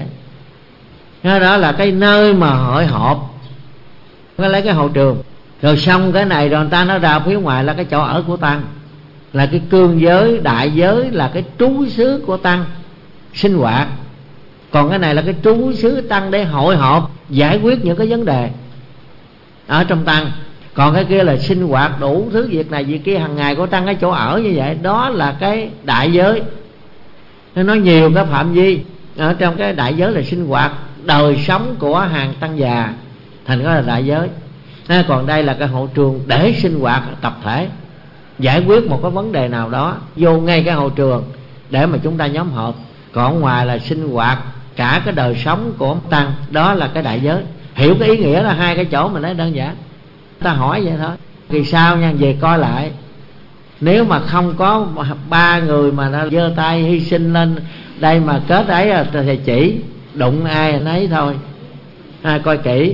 Đó là cái nơi mà hội họp, nó lấy cái hậu trường. Rồi xong cái này rồi người ta nó ra phía ngoài là cái chỗ ở của tăng, là cái cương giới, đại giới, là cái trú xứ của tăng sinh hoạt. Còn cái này là cái trú xứ tăng để hội họp giải quyết những cái vấn đề ở trong tăng. Còn cái kia là sinh hoạt đủ thứ việc này việc kia hàng ngày của tăng, cái chỗ ở như vậy, đó là cái đại giới. Nó nhiều cái phạm vi. Ở trong cái đại giới là sinh hoạt đời sống của hàng tăng già, thành đó là đại giới. Còn đây là cái hậu trường để sinh hoạt tập thể, giải quyết một cái vấn đề nào đó, vô ngay cái hậu trường để mà chúng ta nhóm họp. Còn ngoài là sinh hoạt cả cái đời sống của tăng, đó là cái đại giới. Hiểu cái ý nghĩa là hai cái chỗ mình nói đơn giản. Ta hỏi vậy thôi. Thì sao nha, về coi lại, nếu mà không có ba người mà nó giơ tay hy sinh lên đây mà kết ấy, thầy chỉ đụng ai nấy thôi. Coi kỹ.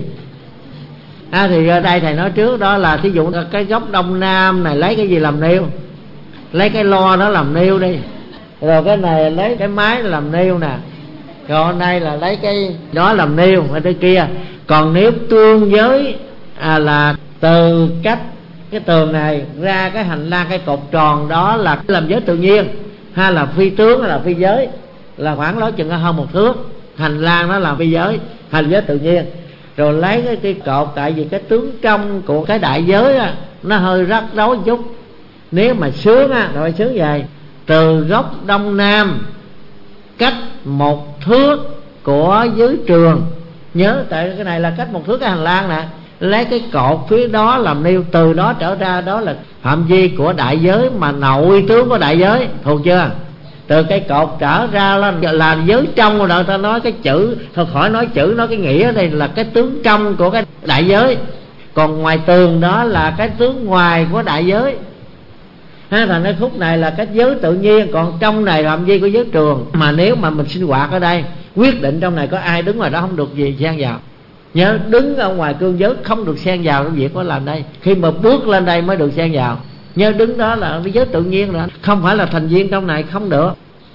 Thì ở đây thầy nói trước, đó là thí dụ cái góc đông nam này lấy cái gì làm nêu, lấy cái lo đó làm nêu đi. Rồi cái này lấy cái máy làm nêu nè, còn đây là lấy cái đó làm nêu ở đây kia. Còn nếu tương giới là từ cách cái tường này ra cái hành lang, cái cột tròn đó là làm giới tự nhiên, hay là phi tướng hay là phi giới, là khoảng đó chừng hơn 1 thước. Hành lang đó là phi giới, hành giới tự nhiên. Rồi lấy cái cột, tại vì cái tướng trong của cái đại giới nó hơi rắc rối chút. Nếu mà sướng rồi sướng vậy, từ góc đông nam cách 1 thước của dưới trường. Nhớ tại cái này là cách 1 thước cái hành lang nè, lấy cái cột phía đó làm nêu, từ đó trở ra đó là phạm vi của đại giới, mà nội tướng của đại giới, thuộc chưa? Từ cái cột trở ra là giới trong rồi. Ta nói cái chữ thôi, khỏi nói chữ, nói cái nghĩa. Đây là cái tướng trong của cái đại giới, còn ngoài tường đó là cái tướng ngoài của đại giới. Thành cái khúc này là cái giới tự nhiên, còn trong này phạm vi của giới trường. Mà nếu mà mình sinh hoạt ở đây, quyết định trong này có ai đứng ngoài đó không được gì xen vào. Nhớ đứng ở ngoài cương giới không được xen vào cái việc có làm đây. Khi mà bước lên đây mới được xen vào. Nhớ đứng đó là cái giới tự nhiên rồi, không phải là thành viên trong này, không được.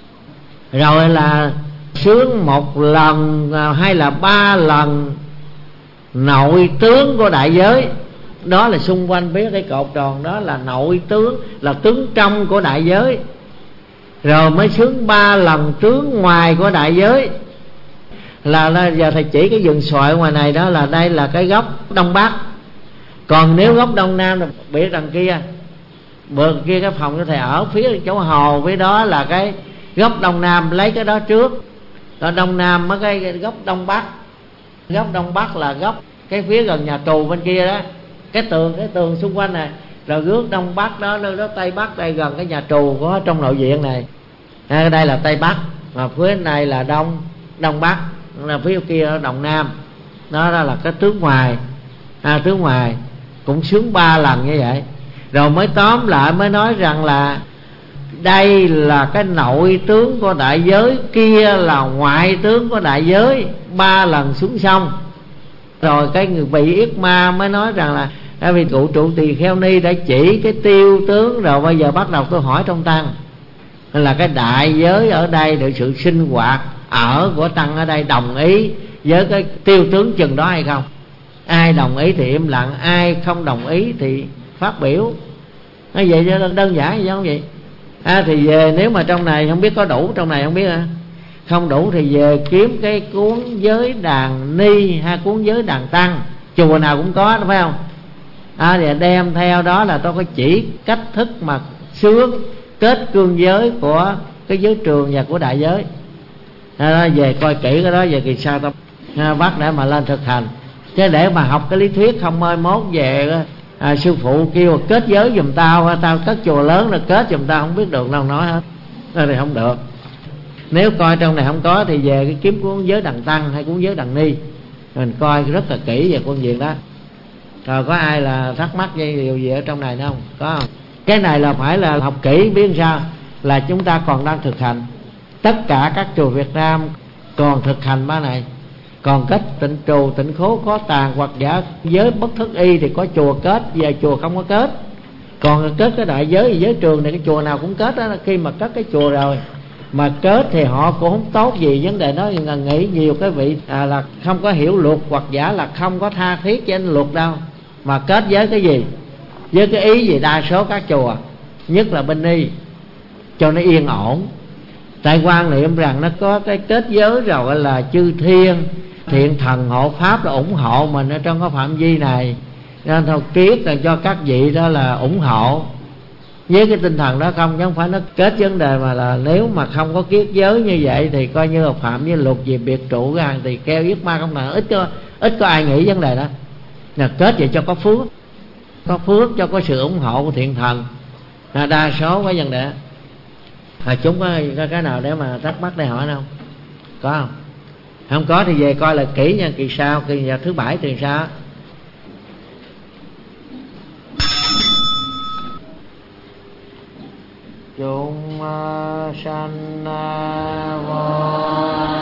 Rồi là sướng 1 lần hay là 3 lần nội tướng của đại giới, đó là xung quanh phía cái cột tròn đó là nội tướng, là tướng trong của đại giới. Rồi mới sướng 3 lần tướng ngoài của đại giới, là giờ thầy chỉ cái vườn xoài ngoài này đó, là đây là cái góc đông bắc. Còn nếu góc đông nam là biết đằng kia, bờ kia cái phòng của thầy ở phía chỗ hồ, phía đó là cái góc đông nam, lấy cái đó trước. Rồi đông nam mới cái góc đông bắc. Góc đông bắc là góc cái phía gần nhà tù bên kia đó, cái tường xung quanh này. Rồi gước đông bắc đó, nơi đó tây bắc, đây gần cái nhà tù có trong nội viện này. Đây là tây bắc, mà phía này là đông bắc, là phía kia ở đông nam. Đó là cái tướng ngoài. Tướng ngoài cũng sướng 3 lần như vậy. Rồi mới tóm lại mới nói rằng là đây là cái nội tướng của đại giới, kia là ngoại tướng của đại giới, 3 lần xuống sông. Rồi cái người vị yết ma mới nói rằng là vì cụ trụ tỳ kheo ni đã chỉ cái tiêu tướng. Rồi bây giờ bắt đầu tôi hỏi trong tăng là cái đại giới ở đây được sự sinh hoạt ở của tăng ở đây đồng ý với cái tiêu tướng chừng đó hay không? Ai đồng ý thì im lặng, ai không đồng ý thì phát biểu. Nói vậy cho đơn giản vậy không vậy? Thì về nếu mà trong này không biết có đủ, trong này không biết không đủ thì về kiếm cái cuốn giới đàn ni hay cuốn giới đàn tăng, chùa nào cũng có, phải không? Thì đem theo đó là tôi có chỉ cách thức mà sướng kết cương giới của cái giới trường và của đại giới. Về coi kỹ cái đó, về kỳ sau tôi bắt để mà lên thực hành. Chứ để mà học cái lý thuyết không mai mốt về sư phụ kêu kết giới giùm tao cất chùa lớn là kết giùm tao, không biết được đâu nói hết. Thì không được. Nếu coi trong này không có thì về cái kiếm cuốn giới đàn tăng hay cuốn giới đàn ni, mình coi rất là kỹ về con việc đó. Rồi có ai là thắc mắc điều gì ở trong này nữa không? Có không? Cái này là phải là học kỹ, biết sao là chúng ta còn đang thực hành. Tất cả các chùa Việt Nam còn thực hành ba này. Còn kết tịnh trù, tịnh khố có tàn hoặc giả giới bất thức y thì có chùa kết, và chùa không có kết. Còn kết cái đại giới thì giới trường này cái chùa nào cũng kết đó. Khi mà kết cái chùa rồi mà kết thì họ cũng không tốt gì vấn đề đó. Nghĩ nhiều cái vị là không có hiểu luật hoặc giả là không có tha thiết với luật đâu, mà kết với cái gì, với cái ý gì đa số các chùa, nhất là bên y, cho nó yên ổn. Tại quan niệm rằng nó có cái kết giới rồi là chư thiên thiện thần hộ pháp là ủng hộ mình ở trong cái phạm vi này, nên thôi kiết là cho các vị đó là ủng hộ với cái tinh thần đó không, chứ không phải nó kết vấn đề mà là nếu mà không có kiết giới như vậy thì coi như là phạm với luật về biệt trụ cái hàng thì keo giết ma không nào. Ít có ai nghĩ vấn đề đó là kết vậy cho có phước, cho có sự ủng hộ của thiện thần là đa số cái vấn đề. Chúng có cái nào để mà thắc mắc để hỏi không? Có không? Không có thì về coi là kỹ nha, kỳ sau, kỳ thứ 7 từ sau. Chúng sanh vô